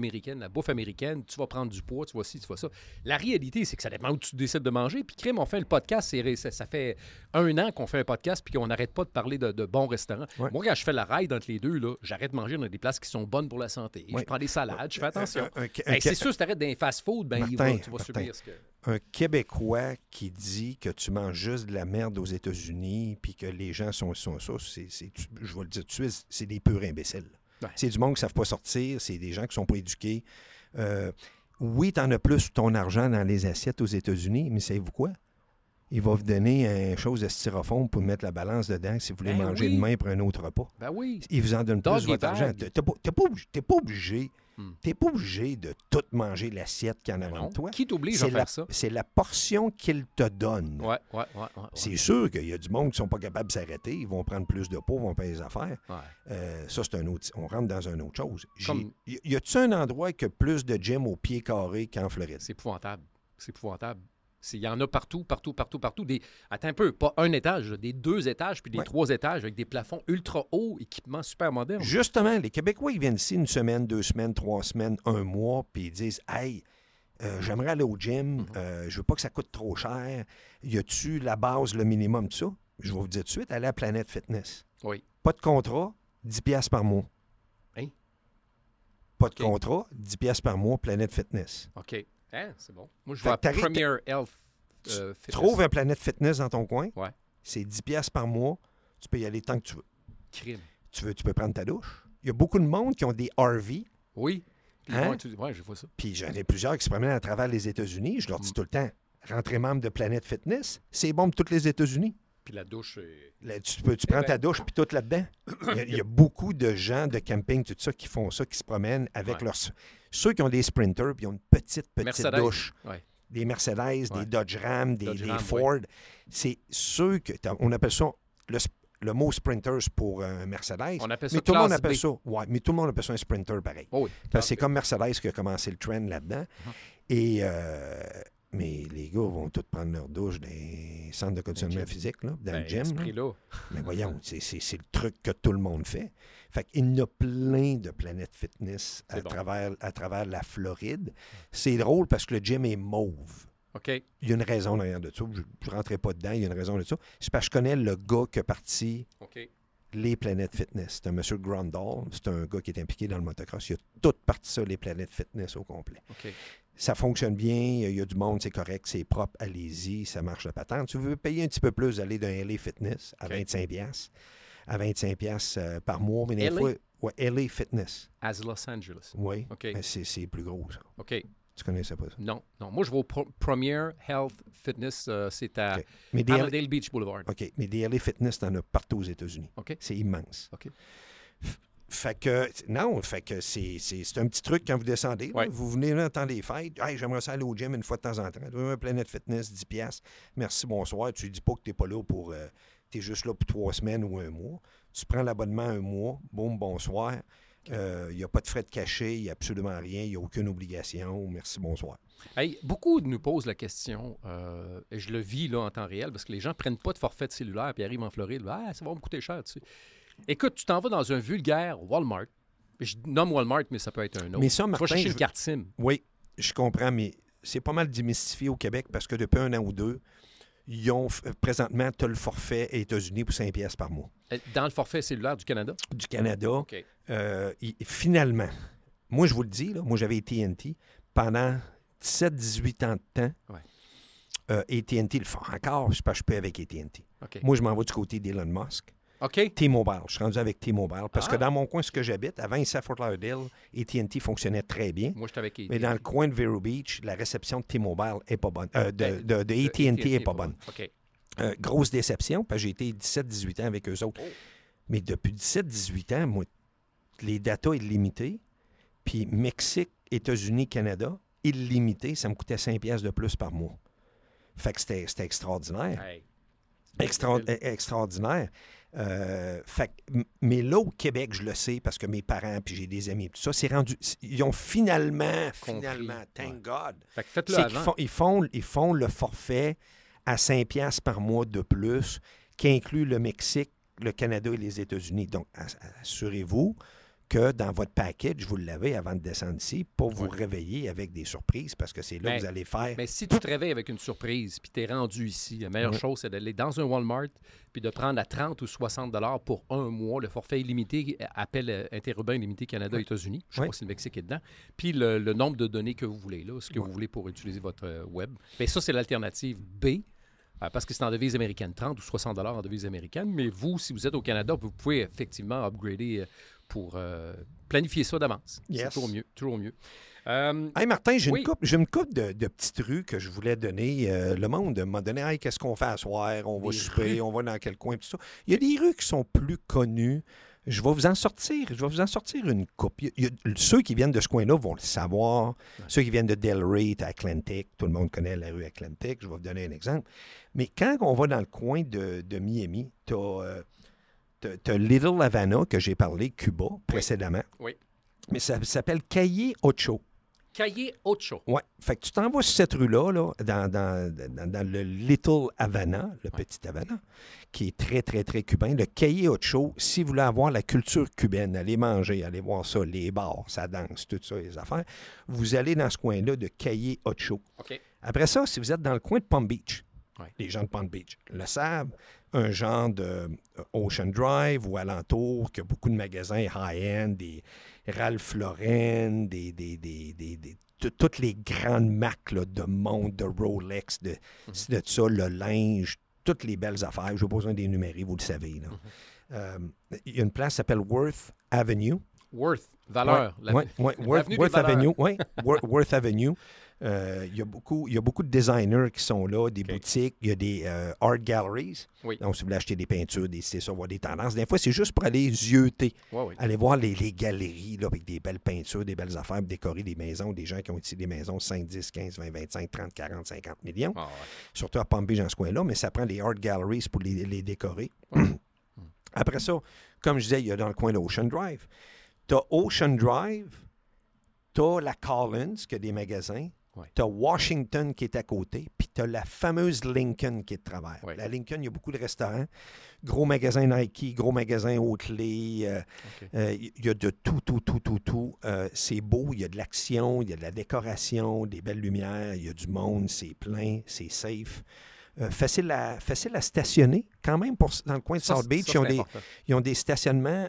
tu vas prendre du poids, tu vas ci, tu vas ça. La réalité, c'est que ça dépend où tu décides de manger. Puis, crème, on fait le podcast, ça fait 1 an qu'on fait un podcast puis qu'on n'arrête pas de parler de bons restaurants. Ouais. Moi, quand je fais la ride entre les deux, là, j'arrête de manger dans des places qui sont bonnes pour la santé. Ouais. Je prends des salades, je fais attention. Un C'est sûr, si tu arrêtes dans les fast-food, ben, Martin, tu vas subir ce que... Un Québécois qui dit que tu manges juste de la merde aux États-Unis puis que les gens sont ça, je vais le dire tout de suite, c'est des purs imbéciles. Ouais. C'est du monde qui ne savent pas sortir, c'est des gens qui ne sont pas éduqués. Oui, tu en as plus ton argent dans les assiettes aux États-Unis, mais savez-vous quoi? Il va vous donner une chose de styrofoam pour mettre la balance dedans si vous voulez Ben manger oui. demain pour un autre repas. Ben oui. Il vous en donne plus Doggy votre bag. argent. T'es pas obligé. T'es pas obligé de tout manger l'assiette qu'il y en a Ben avant non. de toi. Qui t'oblige C'est à faire ça? C'est la portion qu'il te donne. Ouais. C'est sûr qu'il y a du monde qui ne sont pas capables de s'arrêter. Ils vont prendre plus de poids, ils vont payer les affaires. Ouais. Ça, c'est un autre. On rentre dans une autre chose. Comme- Y a-tu un endroit qui a plus de gym au pied carré qu'en Floride? C'est épouvantable. Il y en a partout. Attends un peu, pas un étage, des 2 étages, puis des Ouais. 3 étages avec des plafonds ultra hauts, équipements super modernes. Justement, les Québécois, ils viennent ici 1 semaine, 2 semaines, 3 semaines, 1 mois, puis ils disent « Hey, j'aimerais aller au gym, je veux pas que ça coûte trop cher. Y a-tu la base, le minimum de ça? » Je vais vous dire tout de suite, allez à Planète Fitness. Oui. Pas de contrat, 10 piastres par mois. Hein? Pas de OK. contrat, 10 piastres par mois, Planète Fitness. OK. Hein, c'est bon. Moi, je Fait vais à que t'arrives- Premier Health Tu Fitness. trouves un Planète Fitness dans ton coin, Ouais. c'est 10 piastres par mois, tu peux y aller tant que tu veux. Crime. Tu peux prendre ta douche. Il y a beaucoup de monde qui ont des RV, Oui. Puis, Hein? ouais, je vois ça. puis j'en ai plusieurs qui se promènent à travers les États-Unis. Je leur dis tout le temps, rentrez membre de Planète Fitness, c'est bon pour tous les États-Unis. Puis la douche, c'est... Là, tu prends ta douche puis tout là-dedans. Il y a beaucoup de gens de camping, tout ça, qui font ça, qui se promènent avec Ouais. leurs... Ceux qui ont des sprinters, puis ils ont une petite Mercedes. douche. Ouais. Des Mercedes, Ouais. des Dodge Ram, des Dodge Ram, Ford. C'est ceux que... On appelle ça... Le mot sprinters pour un Mercedes. On appelle ça mais tout le monde classe appelle B. ça. Ouais, mais tout le monde appelle ça un sprinter pareil. Oh oui. Parce que c'est comme Mercedes qui a commencé le trend là-dedans. Et mais les gars vont tous prendre leur douche dans les centres de conditionnement physique, là, dans le gym. Ce là. prix-là. Mais voyons, c'est le truc que tout le monde fait. Fait qu'il y en a plein de planètes fitness C'est bon. à travers la Floride. C'est drôle parce que le gym est mauve. OK. Il y a une raison derrière de ça. Je ne rentrerai pas dedans, il y a une raison de ça. C'est parce que je connais le gars qui a parti OK. les Planètes Fitness. C'est un monsieur Grandal. C'est un gars qui est impliqué dans le motocross. Il a tout parti ça, les Planètes Fitness au complet. OK. Ça fonctionne bien, il y a du monde, c'est correct, c'est propre, allez-y, ça marche de patente. Tu veux payer un petit peu plus, aller d'un LA Fitness à OK. 25$, à 25$ par mois, mais des LA? fois, ouais, LA Fitness, As Los Angeles. oui, OK. mais c'est plus gros, ça. OK. Tu connaissais pas ça? Non. Moi, je vais au Premier Health Fitness. C'est à OK. Mais des LA, Allendale Beach Boulevard. OK, mais des LA Fitness, t'en as partout aux États-Unis. OK. C'est immense. OK. Fait que, non, fait que c'est un petit truc quand vous descendez. là. Ouais. Vous venez là, dans les fêtes. Hey, j'aimerais ça aller au gym une fois de temps en temps. Un Planète Fitness, 10$. Merci, bonsoir. Tu dis pas que t'es pas là pour. T'es juste là pour 3 semaines ou 1 mois. Tu prends l'abonnement 1 mois. Boum, bonsoir. Il n'y a pas de frais de cachet, il n'y a absolument rien, il n'y a aucune obligation. Merci, bonsoir. Hey, beaucoup nous posent la question, et je le vis là en temps réel, parce que les gens ne prennent pas de forfait de cellulaire puis arrivent en Floride. Ah, ça va me coûter cher, tu sais. Écoute, tu t'en vas dans un vulgaire Walmart. Je nomme Walmart, mais ça peut être un autre. Mais ça, tu vas Martin, chercher je une veux- carte SIM. Oui, je comprends, mais c'est pas mal démystifié au Québec parce que depuis 1 an ou 2, ils ont présentement, tu as le forfait aux États-Unis pour 5$ par mois. Dans le forfait cellulaire du Canada. Du Canada, OK. finalement, moi je vous le dis, là, moi j'avais AT&T pendant 17-18 ans de temps. Ouais. AT&T le font encore, je peux avec AT&T. OK. Moi, je m'en vais du côté d'Elon Musk. OK. T-Mobile, je suis rendu avec T-Mobile parce Ah. que dans mon coin, ce que j'habite, avant ici à Fort Lauderdale, AT&T fonctionnait très bien. Moi, je suis avec AT&T. Mais dans le coin de Vero Beach, la réception de T-Mobile n'est pas bonne. De Ben, AT&T n'est pas bonne. OK. Grosse déception, parce que j'ai été 17-18 ans avec eux autres. Oh. Mais depuis 17-18 ans, moi, les datas illimités, puis Mexique, États-Unis, Canada, illimité, ça me coûtait 5$ de plus par mois. Fait que c'était extraordinaire. Hey. Extraordinaire. Mais là, au Québec, je le sais, parce que mes parents, puis j'ai des amis, tout ça, c'est rendu... Ils ont finalement, thank Ouais. God, Fait que faites-le c'est avant. qu'ils font le forfait à 5$ par mois de plus, qui inclut le Mexique, le Canada et les États-Unis. Donc, assurez-vous que dans votre package, vous l'avez avant de descendre ici, pas vous réveiller avec des surprises, parce que c'est là que vous allez faire... Mais si tu te réveilles avec une surprise, puis tu es rendu ici, la meilleure chose, c'est d'aller dans un Walmart, puis de prendre à 30 ou 60 $ pour un mois, le forfait illimité, appel interurbain illimité Canada-États-Unis. Je ne sais pas si le Mexique est dedans. Puis le nombre de données que vous voulez, là, ce que vous voulez pour utiliser votre web. Mais ça, c'est l'alternative B. Parce que c'est en devise américaine, 30 ou 60 $ en devise américaine. Mais vous, si vous êtes au Canada, vous pouvez effectivement upgrader pour planifier ça d'avance. Yes. C'est toujours mieux. Toujours mieux. Hey Martin, j'ai une couple de petites rues que je voulais donner. Le monde m'a donné, hey, qu'est-ce qu'on fait à soir? On va souper, on va dans quel coin, tout ça. Il y a des rues qui sont plus connues. Je vais vous en sortir une coupe. Ceux qui viennent de ce coin-là vont le savoir. Ouais. Ceux qui viennent de Delray, Atlantic, tout le monde connaît la rue Atlantic. Je vais vous donner un exemple. Mais quand on va dans le coin de Miami, tu as Little Havana, que j'ai parlé, Cuba, précédemment. Oui. Mais ça s'appelle Calle Ocho. Calle Ocho. Oui. Fait que tu t'en vas sur cette rue-là, là, dans le Little Havana, le petit Havana, qui est très, très, très cubain. Le Calle Ocho, si vous voulez avoir la culture cubaine, aller manger, aller voir ça, les bars, ça danse, tout ça, les affaires, vous allez dans ce coin-là de Calle Ocho. OK. Après ça, si vous êtes dans le coin de Palm Beach, les gens de Palm Beach le savent, un genre de Ocean Drive ou alentour, qui a beaucoup de magasins high-end, des Ralph Lauren, toutes les grandes marques là, de montre, de Rolex, de ça, le linge, toutes les belles affaires. Je n'ai pas besoin d'énumérer, vous le savez. Il y a une place qui s'appelle Worth Avenue. Worth, valeur. Worth Avenue. Oui, Worth Avenue. Il y a beaucoup de designers qui sont là, des boutiques, il y a des art galleries. Oui. Donc, si vous voulez acheter des peintures, voir des tendances, des fois, c'est juste pour aller zioter, aller voir les galeries là, avec des belles peintures, des belles affaires, décorer des maisons, des gens qui ont ici des maisons 5, 10, 15, 20, 25, 30, 40, 50 millions. Surtout à Palm Beach, dans ce coin-là, mais ça prend les art galleries pour les décorer. Après ça, comme je disais, il y a dans le coin de Ocean Drive. Tu as Ocean Drive, tu as la Collins, qui a des magasins. Tu as Washington qui est à côté, puis tu as la fameuse Lincoln qui est de travers. La Lincoln, il y a beaucoup de restaurants, gros magasins Nike, gros magasins Oakley, il y a de tout. C'est beau, il y a de l'action, il y a de la décoration, des belles lumières, il y a du monde, c'est plein, c'est safe. Facile à stationner quand même dans le coin de South Beach. Ils ont des stationnements,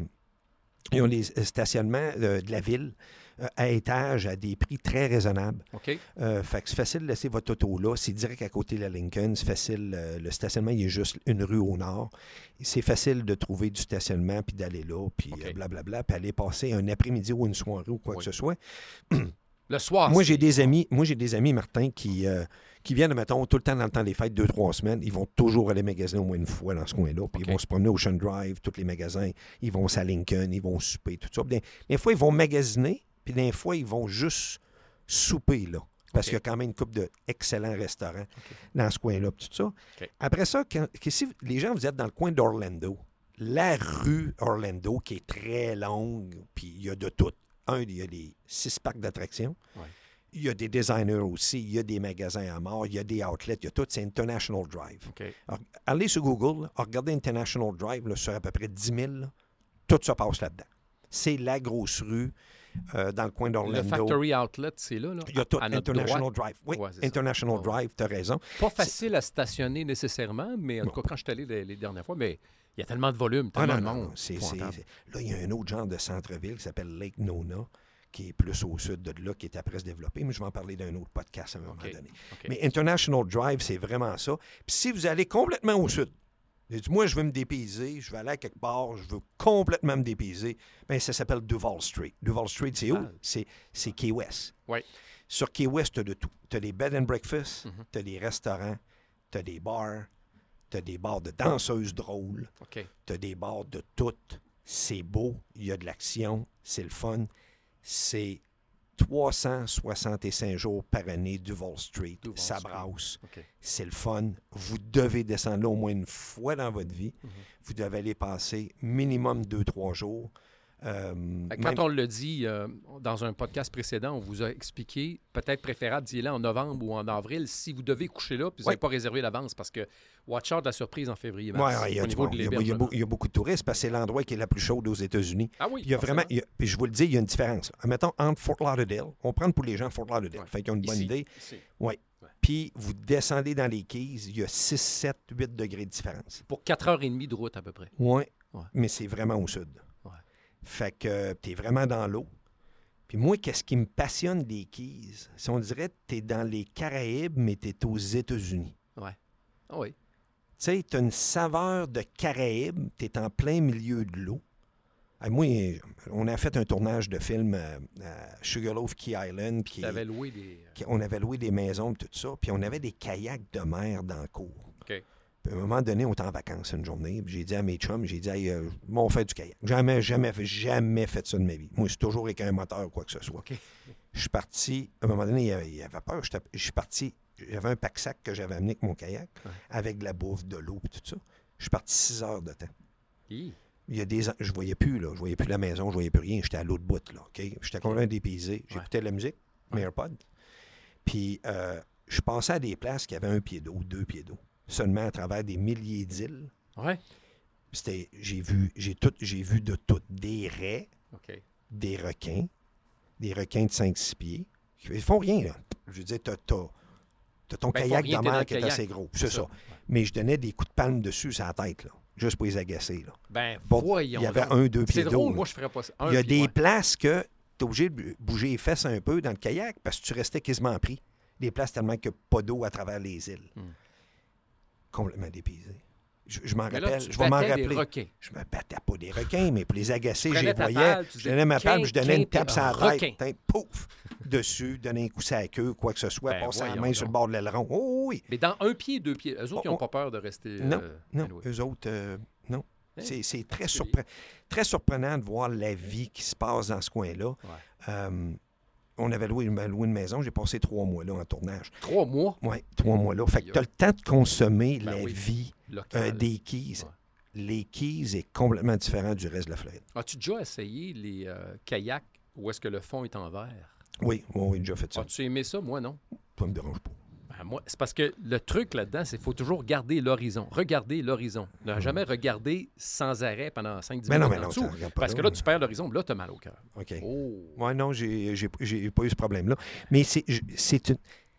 de la ville. À étage, à des prix très raisonnables. Fait que c'est facile de laisser votre auto là. C'est direct à côté de la Lincoln. C'est facile. Le stationnement, il est juste une rue au nord. C'est facile de trouver du stationnement, puis d'aller là, puis blablabla, puis aller passer un après-midi ou une soirée ou quoi que ce soit. Le soir. Moi, j'ai des amis, Martin, qui viennent, mettons, tout le temps dans le temps des fêtes, 2-3 semaines. Ils vont toujours aller magasiner au moins une fois dans ce coin-là. Puis ils vont se promener au Ocean Drive, tous les magasins. Ils vont à Lincoln, ils vont souper, tout ça. Des fois, ils vont magasiner. Puis des fois, ils vont juste souper, là. Parce qu'il y a quand même une couple d'excellents restaurants dans ce coin-là, tout ça. Après ça, si les gens, vous êtes dans le coin d'Orlando, la rue Orlando, qui est très longue, puis il y a de tout. Il y a les 6 parcs d'attractions. Il y a des designers aussi. Il y a des magasins à mort. Il y a des outlets. Il y a tout. C'est International Drive. Alors, allez sur Google, regardez International Drive, là, sur à peu près 10 000. Là, tout ça passe là-dedans. C'est la grosse rue. Dans le coin d'Orlando. Le Factory Outlet, c'est là? Il y a tout. International Drive. Oui, International Drive, tu as raison. Pas facile à stationner nécessairement, mais en tout cas, quand je suis allé les dernières fois, mais il y a tellement de volume, tellement de monde. Là, il y a un autre genre de centre-ville qui s'appelle Lake Nona, qui est plus au sud de là, qui est après se développer, mais je vais en parler d'un autre podcast à un moment donné. Mais International Drive, c'est vraiment ça. Puis si vous allez complètement au sud, moi, je veux me dépayser, je vais aller à quelque part, je veux complètement me dépayser. Bien, ça s'appelle Duval Street. Duval Street, c'est où? C'est Key West. Sur Key West, tu as de tout. Tu as des bed and breakfast, tu as des restaurants, tu as des bars, tu as des bars de danseuses drôles, tu as des bars de tout. C'est beau, il y a de l'action, c'est le fun. C'est 365 jours par année, Duval Street, ça brasse. C'est le fun. Vous devez descendre là au moins une fois dans votre vie. Vous devez aller passer minimum 2-3 jours. Quand on l'a dit dans un podcast précédent, on vous a expliqué peut-être préférable d'y aller en novembre ou en avril si vous devez coucher là puis vous n'avez pas réservé l'avance parce que watch out de la surprise en février-mars au niveau de l'hébergement. Il y a beaucoup de touristes parce que c'est l'endroit qui est la plus chaude aux États-Unis. Ah oui, il y a vraiment, puis je vous le dis, il y a une différence. Mettons, entre Fort Lauderdale, on prend pour les gens Fort Lauderdale, fait qu'ils ont une bonne idée. Oui. Puis vous descendez dans les Keys, il y a 6, 7, 8 degrés de différence. Pour 4h30 de route à peu près. Oui, mais c'est vraiment au sud. Fait que tu es vraiment dans l'eau. Puis moi, qu'est-ce qui me passionne des Keys? Si on dirait que tu es dans les Caraïbes, mais tu es aux États-Unis. Oui. Ah oui. Tu sais, tu as une saveur de Caraïbes, tu es en plein milieu de l'eau. Moi, on a fait un tournage de film à Sugarloaf Key Island. Puis on avait loué des maisons et tout ça. Puis on avait des kayaks de mer dans le cours. OK. Puis à un moment donné, on était en vacances une journée. Puis j'ai dit à mes chums, hey, on fait du kayak. Jamais fait ça de ma vie. Moi, c'est toujours avec un moteur ou quoi que ce soit. Okay. Je suis parti, à un moment donné, il y avait peur. Je suis parti, j'avais un pack-sac que j'avais amené avec mon kayak, avec de la bouffe, de l'eau et tout ça. Je suis parti 6 heures de temps. Il y a je voyais plus, là. Je voyais plus la maison, je voyais plus rien. J'étais à l'autre bout, là. Okay? J'étais complètement dépaysé. J'écoutais de la musique, mes AirPods. Puis, je passais à des places qui avaient 1 pied d'eau, 2 pieds d'eau. Seulement à travers des milliers d'îles. Ouais. J'ai vu de tout. Des raies, des requins de 5-6 pieds. Ils font rien, là. Je veux dire, t'as ton kayak de mer qui est assez gros. C'est ça. Ouais. Mais je donnais des coups de palme dessus sur la tête, là. Juste pour les agacer, là. Voyons. Il y avait 1-2 pieds d'eau. C'est drôle, moi, je ferais pas ça. Il y a des places que tu es obligé de bouger les fesses un peu dans le kayak parce que tu restais quasiment pris. Des places tellement qu'il n'y a pas d'eau à travers les îles. Complètement dépaysé. Je m'en rappelle. Je vais m'en rappeler. Je me battais pas des requins, mais pour les agacer, je les voyais. Je donnais ma palme, je donnais une tape sur la tête. Pouf! Dessus, donnais un coup sur la queue, quoi que ce soit, passer la main sur le bord de l'aileron. Oh oui! Mais dans 1 pied, 2 pieds, eux autres, ils n'ont pas peur de rester... Non, eux autres, non. C'est très surprenant de voir la vie qui se passe dans ce coin-là. On avait loué une maison. J'ai passé 3 mois là en tournage. 3 mois? Oui, 3 mois là. Fait que tu as le temps de consommer la vie des Keys. Ouais. Les Keys est complètement différent du reste de la Floride. As-tu déjà essayé les kayaks où est-ce que le fond est en verre? Oui, j'ai déjà fait ça. As-tu aimé ça? Moi, non. Ça me dérange pas. Moi, c'est parce que le truc là-dedans, c'est qu'il faut toujours regarder l'horizon. Regarder l'horizon. Ne jamais regarder sans arrêt pendant 5-10 minutes en dessous. Parce que là, tu perds l'horizon, là, tu as mal au cœur. OK. Oui, non, j'ai pas eu ce problème-là. Mais c'est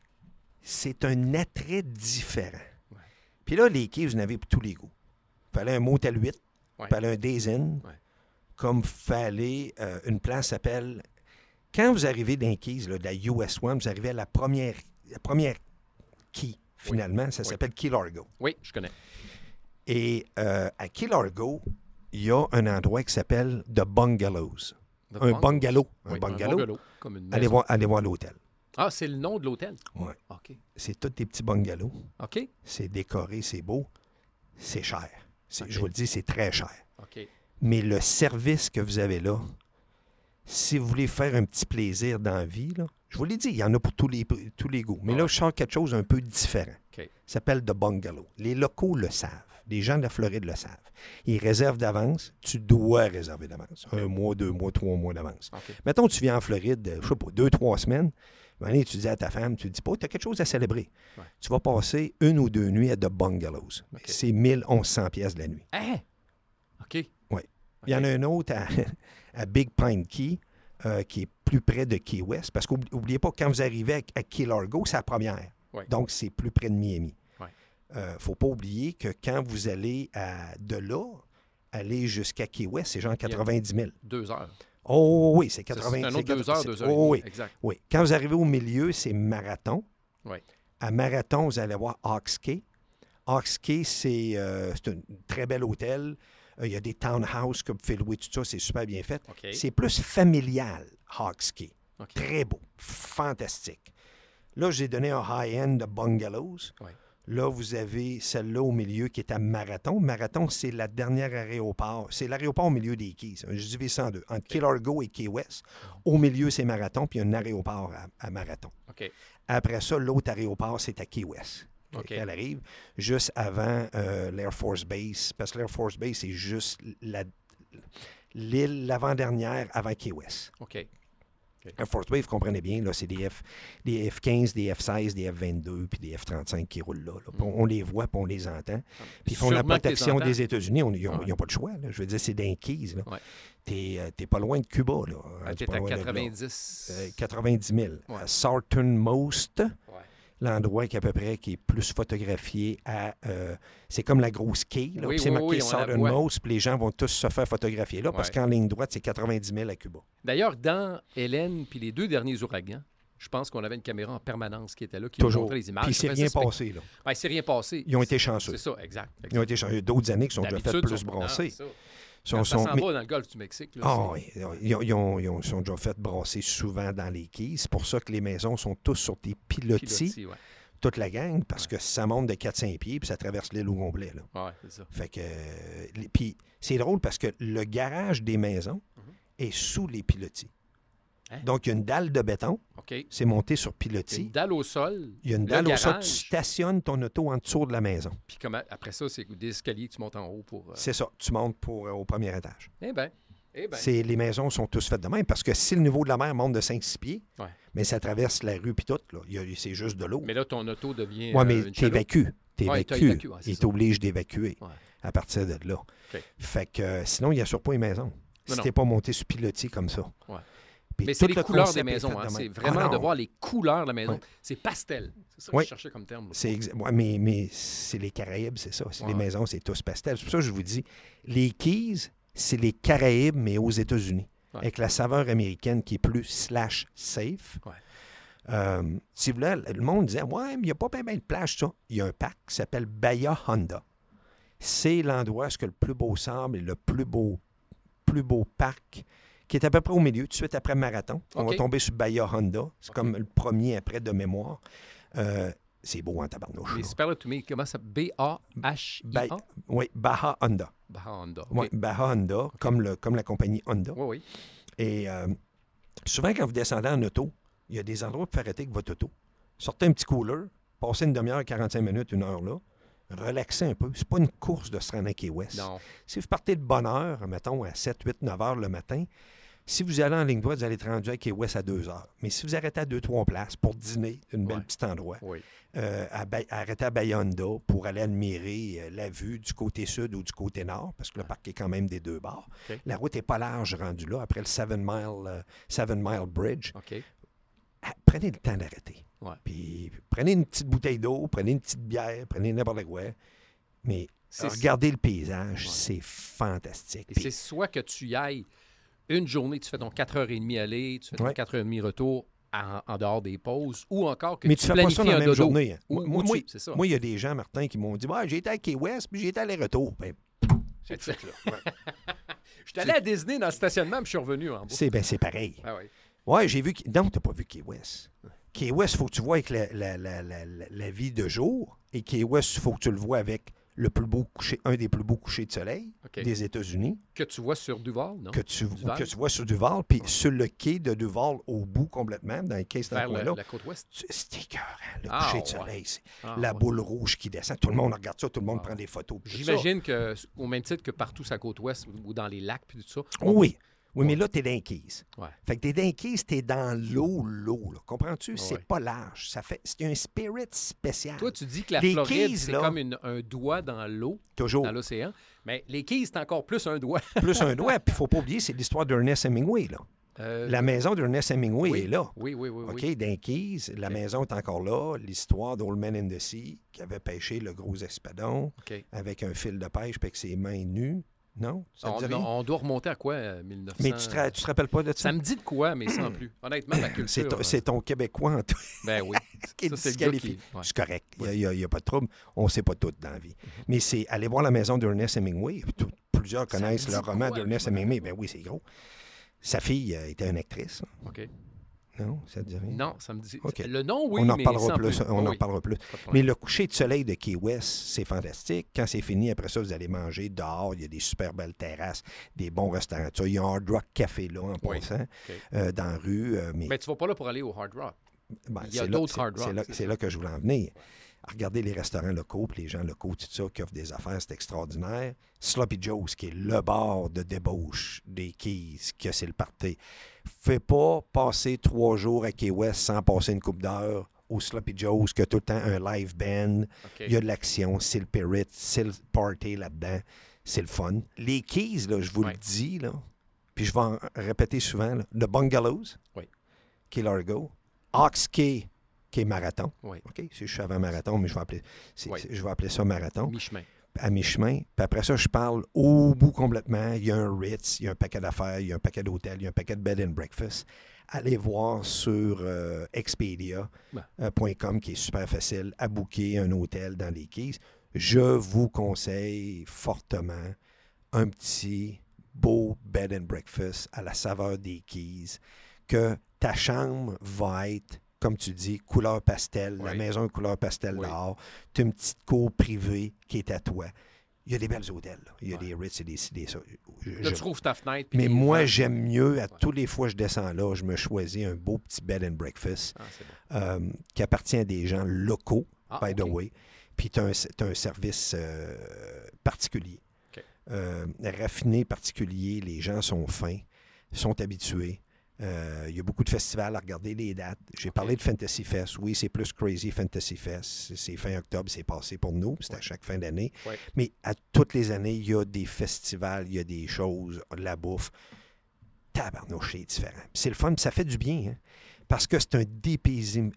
un attrait différent. Ouais. Puis là, les Keys, vous en avez pour tous les goûts. Il fallait un Motel 8, il fallait un Days Inn, comme il fallait une place s'appelle... Quand vous arrivez dans les Keys, là, de la US One, vous arrivez à la première Key, finalement. Ça s'appelle Key Largo. Oui, je connais. Et à Key Largo, il y a un endroit qui s'appelle The Bungalows. Un bungalow. Comme une maison. Allez voir l'hôtel. Ah, c'est le nom de l'hôtel? Oui. OK. C'est tous des petits bungalows. OK. C'est décoré, c'est beau. C'est cher. Je vous le dis, c'est très cher. OK. Mais le service que vous avez là, si vous voulez faire un petit plaisir dans la vie, là, je vous l'ai dit, il y en a pour tous les goûts. Mais là, je sors quelque chose un peu différent. Okay. Ça s'appelle The Bungalow. Les locaux le savent. Les gens de la Floride le savent. Ils réservent d'avance. Tu dois réserver d'avance. 1 mois, 2 mois, 3 mois d'avance. Okay. Mettons que tu viens en Floride, je sais pas, 2-3 semaines. Tu dis à ta femme, tu dis pas, tu as quelque chose à célébrer. Ouais. Tu vas passer 1 ou 2 nuits à The Bungalows. Okay. C'est 1 100 pièces de la nuit. Hein? OK. Oui. Okay. Il y en a un autre à Big Pine Key. Qui est plus près de Key West. Parce qu'oubliez pas, quand vous arrivez à Key Largo, c'est la première. Oui. Donc, c'est plus près de Miami. Il ne faut pas oublier que quand vous allez de là, aller jusqu'à Key West, c'est genre 90 000. 2 heures. Oh oui, c'est 80 000. C'est un autre 2 heures, 2 heures. Oh, oui. Exact. Oui. Quand vous arrivez au milieu, c'est Marathon. Oui. À Marathon, vous allez voir Hawks Cay. Hawks Cay, c'est un très bel hôtel. Il y a des townhouses que vous pouvez louer, tout ça, c'est super bien fait. Okay. C'est plus familial, Hawks Cay. Okay. Très beau, fantastique. Là, j'ai donné un high-end de bungalows. Ouais. Là, vous avez celle-là au milieu qui est à Marathon. Marathon, c'est la dernière aéroport. C'est l'aéroport au milieu des Keys. Un JV-102, entre Key Largo et Key West. Au milieu, c'est Marathon, puis il y a un aéroport à Marathon. Okay. Après ça, l'autre aéroport, c'est à Key West. Okay. Elle arrive juste avant l'Air Force Base, parce que l'Air Force Base, c'est juste l'île l'avant-dernière avant Key West. OK. Un Fort Wave, comprenez bien, là, c'est des F-15, des F-16, des F-22 puis des F-35 qui roulent là. Puis on les voit, puis on les entend. Puis ils font la Sûrement que protection t'es des États-Unis. Ils n'ont pas de choix. Là. Je veux dire, c'est d'un Keys. Ouais. T'es pas loin de Cuba. Là. T'es pas à loin de là. 90... 90 000. Ouais. À Southernmost, Ouais. l'endroit qui, à peu près, qui est plus photographié à... c'est comme la grosse quai. Là, Oui, puis c'est oui, marqué oui, on la voit. Southernmost, puis les gens vont tous se faire photographier là, parce Ouais. qu'en ligne droite, c'est 90 000 à Cuba. D'ailleurs, dans Hélène puis les 2 derniers ouragans, je pense qu'on avait une caméra en permanence qui était là, qui nous Toujours. montrait les images. Puis Ça c'est fait rien ça, c'est- passé. Là. Ben, c'est rien passé. Ils ont été chanceux. C'est ça, exact. Ils ont été chanceux. Il y a d'autres années qui sont déjà fait D'habitude, plus sont- brassés. non, c'est ça. Sont- Quand ça sont- s'en mais- va dans le golfe du Mexique. Là, Ah c'est- oui, ils sont déjà fait brasser souvent dans les quais. C'est pour ça que les maisons sont tous sur des pilotis, Pilotis, ouais. toute la gang, parce que ça monte de 4-5 pieds puis ça traverse l'île au complet. Là. Ouais, c'est ça. Fait que, puis c'est drôle parce que le garage des maisons est sous les pilotis. Hein? Donc, il y a une dalle de béton, OK. c'est monté sur Une pilotis. dalle au sol. Il y a une le dalle au sol, tu garage, stationnes ton auto en dessous de la maison. Puis après ça, c'est des escaliers que tu montes en haut pour... C'est ça, tu montes au premier étage. Eh bien. Eh bien. Les maisons sont tous faites de même parce que si le niveau de la mer monte de 5-6 pieds, Ouais. mais ça traverse la rue puis tout, là, c'est juste de l'eau. Mais là, ton auto devient. Oui, mais une chaloupe. t'évacues. Ouais, t'évacues, ouais, c'est Il ça. t'oblige d'évacuer Ouais. à partir de là. OK. Fait que sinon, il n'y assure pas les maisons. Si non. t'es pas monté sur pilotis comme ça. Ouais. Puis Mais tout c'est les le couleurs concept des est maisons. fait de Hein. même. C'est Ah vraiment de non. voir les couleurs de la maison. Ouais. C'est pastel. C'est ça que Oui. je cherchais comme terme. là. Ouais, mais c'est les Caraïbes, c'est ça. C'est Ouais. Les maisons, c'est tous pastel. C'est pour ça que je vous dis, les Keys, c'est les Caraïbes, mais aux États-Unis. Ouais. Avec la saveur américaine qui est plus /safe. Ouais. Si vous voulez, le monde disait, ouais, mais il n'y a pas bien de plage, ça. Il y a un parc qui s'appelle Bahia Honda. C'est l'endroit où est-ce que le plus beau sable et le plus beau parc, qui est à peu près au milieu, tout de suite après Marathon. On OK. va tomber sur Bahia Honda. C'est OK. comme le premier après de mémoire. C'est beau en tabarnouche. Les là. superlatumés, comment ça? B-A-H-I-A? Oui, Baja Honda. Baja Honda. OK. Oui, Baja Honda, comme la compagnie Honda. Oui, oui. Et souvent, quand vous descendez en auto, il y a des endroits pour faire arrêter avec votre auto. Sortez un petit cooler, passez une demi-heure, 45 minutes, une heure là, relaxez un peu. C'est pas une course de se rendre à Key West. Non. Si vous partez de bonne heure, mettons à 7, 8, 9 heures le matin, si vous allez en ligne droite, vous allez être rendu à Key West à 2 heures. Mais si vous arrêtez à 2-3 places pour dîner, un bel Ouais. petit endroit, Oui. arrêtez à Bahia Honda pour aller admirer la vue du côté sud ou du côté nord, parce que le parc est quand même des deux bords. OK. La route n'est pas large rendue là, après le 7 Mile Bridge. OK. Prenez le temps d'arrêter. Ouais. Puis prenez une petite bouteille d'eau, prenez une petite bière, prenez n'importe quoi. Mais C'est- regardez le paysage, Ouais. c'est fantastique. Et Puis- c'est soit que tu y ailles une journée, tu fais ton 4h30 aller, tu fais ton Ouais. 4h30 retour en dehors des pauses, ou encore que mais tu tu fais pas ça planifies dans la un même dodo. journée. Hein. Ou c'est ça. Moi, il y a des gens, Martin, qui m'ont dit ouais, j'ai été à Key West, puis j'ai été aller-retour. Ben, c'est tout fait, là. Ouais. Je suis allé à Disney dans le stationnement, puis je suis revenu en bas. C'est pareil. Ah oui. Ouais, j'ai vu. Non, t'as pas vu Key West. Key West, il faut que tu vois avec la vie de jour. Et Key West, il faut que tu le vois avec un des plus beaux couchers de soleil OK. des États-Unis. Que tu vois sur Duval, non? Que tu Duval. vois sur Duval, puis sur le quai de Duval au bout complètement, dans le quai, c'est Vers dans le coin-là. la côte ouest. C'est écœurant, le Ah, coucher de ouais. soleil. C'est Ah, la ouais. boule rouge qui descend. Tout le monde regarde ça, tout le monde Ah, prend des photos. puis tout J'imagine qu'au même titre que partout sur la côte ouest ou dans les lacs, puis tout ça. ça. Oui. Oui, mais Ouais. là, t'es dans les Keys. Ouais. Fait que t'es dans les Keys, t'es dans l'eau, là. Comprends-tu? C'est Ouais. pas large. C'est un spirit spécial. Toi, tu dis que la Les Floride, Keys, c'est là- comme un doigt dans l'eau, Toujours. dans l'océan. Mais les Keys, c'est encore plus un doigt. Plus un doigt. Puis faut pas oublier, c'est l'histoire d'Ernest Hemingway, là. La maison d'Ernest Hemingway oui. est là. Oui, oui, oui. OK, oui. dans les Keys, la OK. maison est encore là. L'histoire d'Old Man in the Sea, qui avait pêché le gros espadon OK. avec un fil de pêche puis avec ses mains nues. Non? Ça te dit rien? On doit remonter à quoi, 1900? Mais tu te rappelles pas de ça? Ça me dit de quoi, mais sans plus. Honnêtement, la culture... C'est ton Québécois en toi Ben oui. qui est Ça, c'est le gars disqualifié. qui- ouais. C'est correct. Il n'y a pas de trouble. On ne sait pas tout dans la vie. Mais c'est aller voir la maison d'Ernest Hemingway. Plusieurs Ça connaissent me le dit roman quoi, d'Ernest je me Hemingway. Ben oui, c'est gros. Sa fille était une actrice. OK. Non? Ça te dit rien? Non, ça me dit... OK. Le nom, oui, on en mais reparlera sans plus. plus. On en Oui, reparlera plus. pas de Mais problème. le coucher de soleil de Key West, c'est fantastique. Quand c'est fini, après ça, vous allez manger dehors. Il y a des super belles terrasses, des bons restaurants. Il y a un Hard Rock Café là, en Oui. passant, OK. dans la rue. Mais Mais tu vas pas là pour aller au Hard Rock. ben, il y a c'est là- d'autres Hard Rock, c'est c'est ça. là que je voulais en venir. Regardez les restaurants locaux, puis les gens locaux, tout ça, qui offrent des affaires, c'est extraordinaire. Sloppy Joe's, qui est le bar de débauche des Keys, que c'est le party. Fais pas passer 3 jours à Key West sans passer une coupe d'heure au Sloppy Joe's, qui a tout le temps un live band. Il y a de l'action, c'est le Pirate, c'est le party là-dedans. C'est le fun. Les Keys, là, je vous le dis, là, puis je vais en répéter souvent, là, le Bungalows, Key Largo, Ox Key, qui est marathon. OK? Je suis avant marathon, mais je vais appeler ça marathon. Mi-chemin. À mi-chemin. Puis après ça, je parle au bout complètement. Il y a un Ritz, il y a un paquet d'affaires, il y a un paquet d'hôtels, il y a un paquet de bed and breakfast. Allez voir sur Expedia.com, qui est super facile, à booker un hôtel dans les Keys. Je vous conseille fortement un petit beau bed and breakfast à la saveur des Keys, que ta chambre va être, comme tu dis, couleur pastel, la maison est couleur pastel d'or. Tu as une petite cour privée qui est à toi. Il y a des belles hôtels. Là. Il y a des Ritz et des ça. Là, tu trouves ta fenêtre. Mais moi, j'aime mieux, à tous les fois que je descends là, je me choisis un beau petit bed and breakfast qui appartient à des gens locaux, by the way. Puis tu as un service particulier. Raffiné, particulier. Les gens sont fins, sont habitués. Il y a beaucoup de festivals à regarder les dates. J'ai parlé de Fantasy Fest. Oui, c'est plus crazy Fantasy Fest. C'est fin octobre, c'est passé pour nous. C'est à chaque fin d'année. Mais à toutes les années, il y a des festivals, il y a des choses, de la bouffe. Tabarnouche, c'est différent. Puis c'est le fun, puis ça fait du bien. Hein? Parce que c'est un dépaysement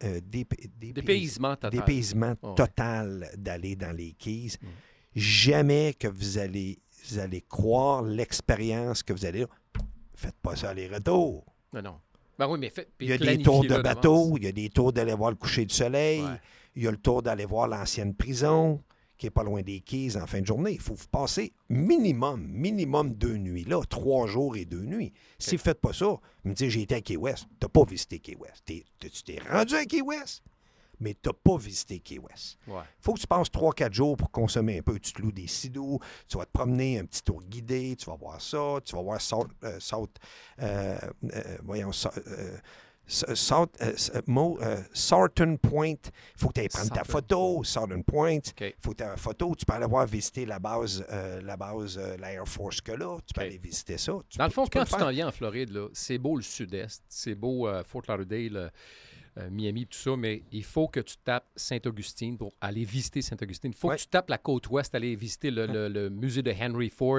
total d'aller dans les Keys. Jamais que vous allez croire l'expérience que vous allez... Faites pas ça aller-retour. Non. Ben oui, mais il y a des tours de bateau, il y a des tours d'aller voir le coucher du soleil, il y a le tour d'aller voir l'ancienne prison, qui n'est pas loin des Keys en fin de journée. Il faut vous passer minimum 2 nuits là, 3 jours et 2 nuits. Si vous ne faites pas ça, vous me dites, j'ai été à Key West. Tu n'as pas visité Key West. Tu t'es rendu à Key West, mais tu n'as pas visité Key West. Il faut que tu passes 3-4 jours pour consommer un peu. Tu te loues des sidoux, tu vas te promener, un petit tour guidé, tu vas voir ça, tu vas voir Southern Point. Il faut que tu ailles prendre ta photo, Southern Point. Il faut que tu aies une photo. Tu peux aller voir visiter la base l'Air Force que là. Tu peux aller visiter ça. Dans le fond, quand tu t'en viens en Floride, là, c'est beau le sud-est, c'est beau Fort Lauderdale, Miami, tout ça, mais il faut que tu tapes Saint-Augustine pour aller visiter Saint-Augustine. Il faut que tu tapes la côte ouest, aller visiter le musée de Henry Ford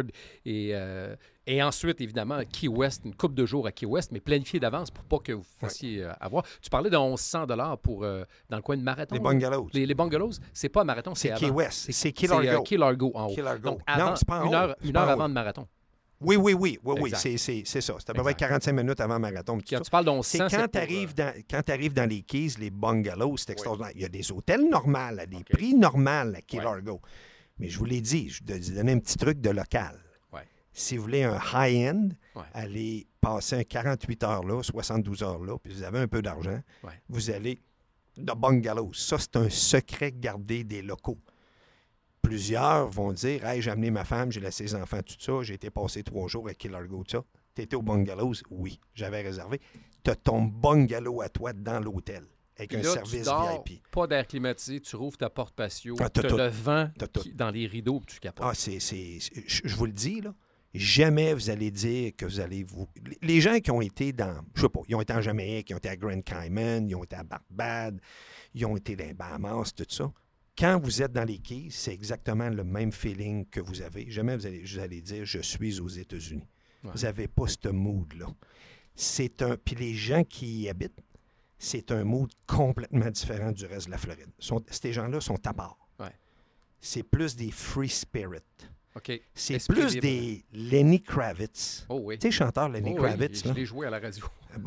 et ensuite, évidemment, Key West, une couple de jours à Key West, mais planifié d'avance pour pas que vous fassiez avoir. Tu parlais de 1100 $ pour dans le coin de Marathon. Les bungalows. Les bungalows, c'est pas Marathon, c'est Key avant. West. C'est Key Largo. Key Largo en haut. Donc, avant, non, c'est pas en haut. une heure avant le marathon. Oui, c'est ça. C'est à peu près 45 minutes avant le marathon. Quand tu parles d'1100, c'est quand tu arrives dans les Keys, les bungalows, c'est extraordinaire. Il y a des hôtels normaux, à des prix normaux à Key Largo. Mais je vous l'ai dit, je vais vous donner un petit truc de local. Si vous voulez un high-end, allez passer un 48 heures là, 72 heures là, puis vous avez un peu d'argent, vous allez dans bungalows. Ça, c'est un secret gardé des locaux. Plusieurs vont dire « Hey, j'ai amené ma femme, j'ai laissé les enfants, tout ça, j'ai été passer 3 jours à Key Largo, tout ça. » T'étais au bungalows? Oui, j'avais réservé. T'as ton bungalow à toi dans l'hôtel, avec un service tu dors, VIP. Pas d'air climatisé, tu rouvres ta porte patio, t'as le vent dans les rideaux, puis tu capotes. Je vous le dis, là, jamais vous allez dire que vous allez vous... Les gens qui ont été dans, je sais pas, ils ont été en Jamaïque, ils ont été à Grand Cayman, ils ont été à Barbade, ils ont été dans les Bahamas, tout ça. Quand vous êtes dans les Keys, c'est exactement le même feeling que vous avez. Jamais vous allez dire « je suis aux États-Unis ». Vous n'avez pas ce mood-là. Puis les gens qui y habitent, c'est un mood complètement différent du reste de la Floride. Ces gens-là sont à part. C'est plus des free spirit. C'est plus des Lenny Kravitz. Tu sais, chanteur Lenny Kravitz. Je l'ai joué à la radio.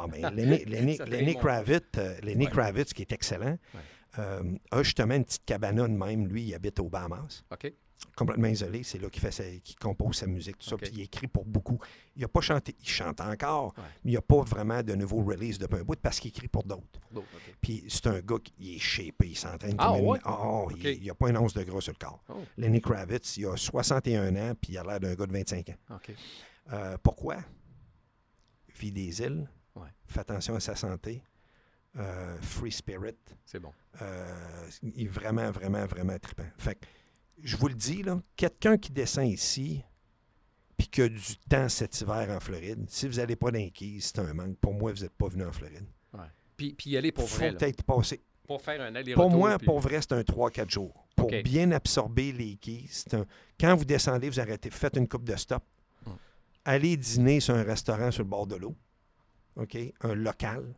Lenny Kravitz, qui est excellent, a justement une petite cabana de même. Lui, il habite aux Bahamas. Complètement isolé. C'est là qu'il compose sa musique, tout ça. Puis il écrit pour beaucoup. Il n'a pas chanté. Il chante encore, mais il n'y a pas vraiment de nouveau release depuis un bout parce qu'il écrit pour d'autres. Puis c'est un gars qui est shapé. Il s'entraîne il n'y a pas une once de gras sur le corps. Lenny Kravitz, il a 61 ans, puis il a l'air d'un gars de 25 ans. Pourquoi? Vit des îles. Fait attention à sa santé. Free Spirit. C'est bon. Il est vraiment, vraiment, vraiment trippant. Fait que, je vous le dis, là, quelqu'un qui descend ici puis qui a du temps cet hiver en Floride, si vous n'allez pas dans les Keys, c'est un manque. Pour moi, vous n'êtes pas venu en Floride. Ouais. Puis y aller pour vrai. Il faut peut-être passer. Pour faire un aller-retour. Pour moi, puis... pour vrai, c'est un 3-4 jours. Pour bien absorber les Keys, quand vous descendez, vous arrêtez, faites une coupe de stop. Allez dîner sur un restaurant sur le bord de l'eau. OK? Un local.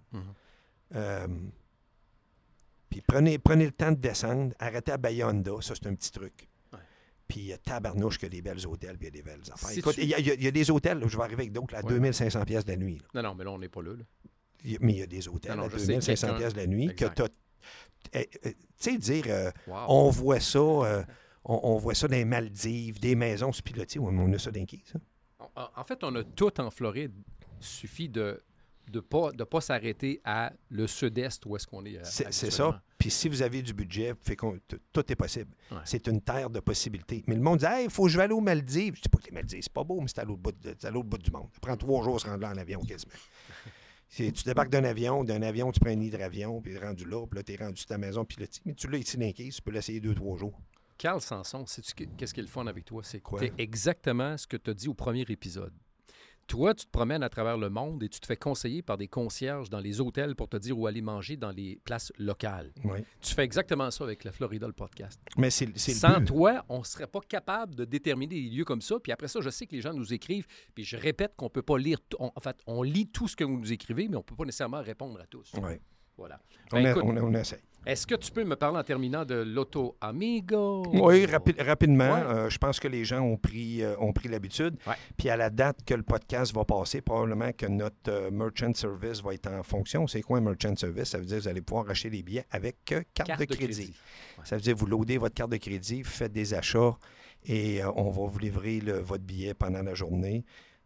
Puis prenez le temps de descendre. Arrêtez à Bayonda. Ça, c'est un petit truc. Ouais. Puis tabarnouche qu'il y a des belles hôtels puis il y a des belles affaires. Écoute, il y a des hôtels, là, je vais arriver avec d'autres, à 2500 pièces de la nuit. Là. Non, mais là, on n'est pas là. Mais il y a des hôtels à 2500 pièces de la nuit que tu as... Tu sais, dire, on voit ça... on voit ça dans les Maldives, des maisons sur pilotis. On a ça dans les Keys, ça. En fait, on a tout en Floride. Il suffit de pas s'arrêter à le sud-est où est-ce qu'on est. C'est ça. Puis si vous avez du budget, tout est possible. Ouais. C'est une terre de possibilités. Mais le monde dit « Hey, il faut que je vais aller aux Maldives. » Je ne dis pas que les Maldives, c'est pas beau, mais c'est à l'autre bout du monde. Ça prend 3 jours à se rendre là en avion quasiment. Tu débarques d'un avion, tu prends un hydravion, puis rendu là, puis là, tu es rendu sur ta maison pilotis. Mais tu l'as ici dans les Keys, tu peux l'essayer 2-3 jours. Carl Sanson, sais-tu qu'est-ce qui est le fun avec toi? C'est exactement ce que tu as dit au premier épisode. Toi, tu te promènes à travers le monde et tu te fais conseiller par des concierges dans les hôtels pour te dire où aller manger dans les places locales. Oui. Tu fais exactement ça avec la Florida, le podcast. Mais Sans toi, on ne serait pas capable de déterminer des lieux comme ça. Puis après ça, je sais que les gens nous écrivent. Puis je répète qu'on ne peut pas lire... on lit tout ce que vous nous écrivez, mais on ne peut pas nécessairement répondre à tous. Oui. Voilà. On essaie. Est-ce que tu peux me parler en terminant de l'Auto Amigo? Oui, rapidement. Ouais. Je pense que les gens ont pris l'habitude. Ouais. Puis à la date que le podcast va passer, probablement que notre merchant service va être en fonction. C'est quoi un merchant service? Ça veut dire que vous allez pouvoir acheter des billets avec carte de crédit. Ouais. Ça veut dire que vous loadez votre carte de crédit, vous faites des achats et on va vous livrer votre billet pendant la journée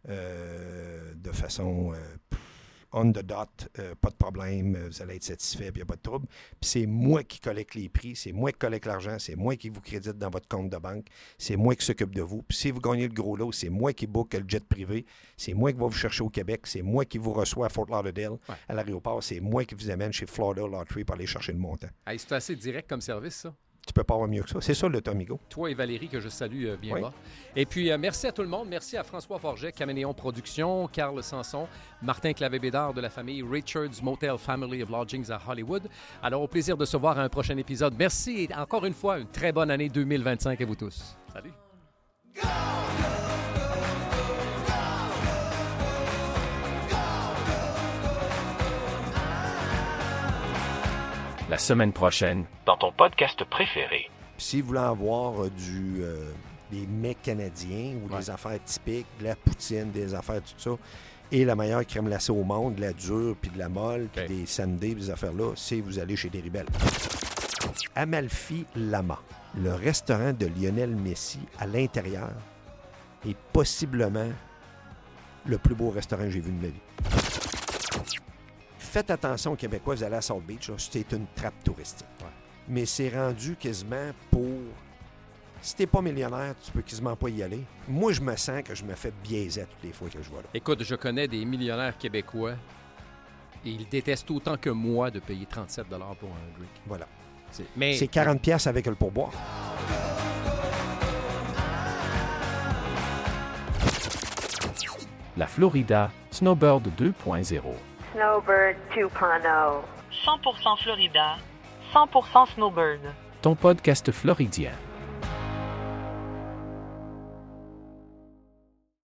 de façon... on the dot, pas de problème, vous allez être satisfait, puis il n'y a pas de trouble. Puis c'est moi qui collecte les prix, c'est moi qui collecte l'argent, c'est moi qui vous crédite dans votre compte de banque, c'est moi qui s'occupe de vous. Puis si vous gagnez le gros lot, c'est moi qui book le jet privé, c'est moi qui va vous chercher au Québec, c'est moi qui vous reçoit à Fort Lauderdale, à l'aéroport, c'est moi qui vous amène chez Florida Lottery pour aller chercher le montant. Hey, c'est assez direct comme service, ça. Tu peux pas avoir mieux que ça. C'est ça, l'Auto Amigo. Toi et Valérie, que je salue bien bas. Et puis, merci à tout le monde. Merci à François Forget, Caméléon Productions, Carl Sanson, Martin Clavé-Bédard de la famille Richards Motel Family of Lodgings à Hollywood. Alors, au plaisir de se voir à un prochain épisode. Merci et encore une fois, une très bonne année 2025 à vous tous. Salut! La semaine prochaine, dans ton podcast préféré. Si vous voulez avoir des mets canadiens ou des affaires typiques, de la poutine, des affaires, tout ça, et la meilleure crème glacée au monde, de la dure, puis de la molle, puis des sundaes, des affaires-là, c'est vous allez chez Deribel. Amalfi Lama, le restaurant de Lionel Messi à l'intérieur, est possiblement le plus beau restaurant que j'ai vu de ma vie. Faites attention aux Québécois, vous allez à South Beach, là, c'est une trappe touristique. Ouais. Mais c'est rendu quasiment pour... Si t'es pas millionnaire, tu peux quasiment pas y aller. Moi, je me sens que je me fais biaiser toutes les fois que je vais là. Écoute, je connais des millionnaires québécois et ils détestent autant que moi de payer 37 $ pour un drink. Voilà. C'est 40$ avec le pourboire. La Florida Snowbird 2.0. Snowbird 2.0. 100% Florida, 100% Snowbird. Ton podcast floridien.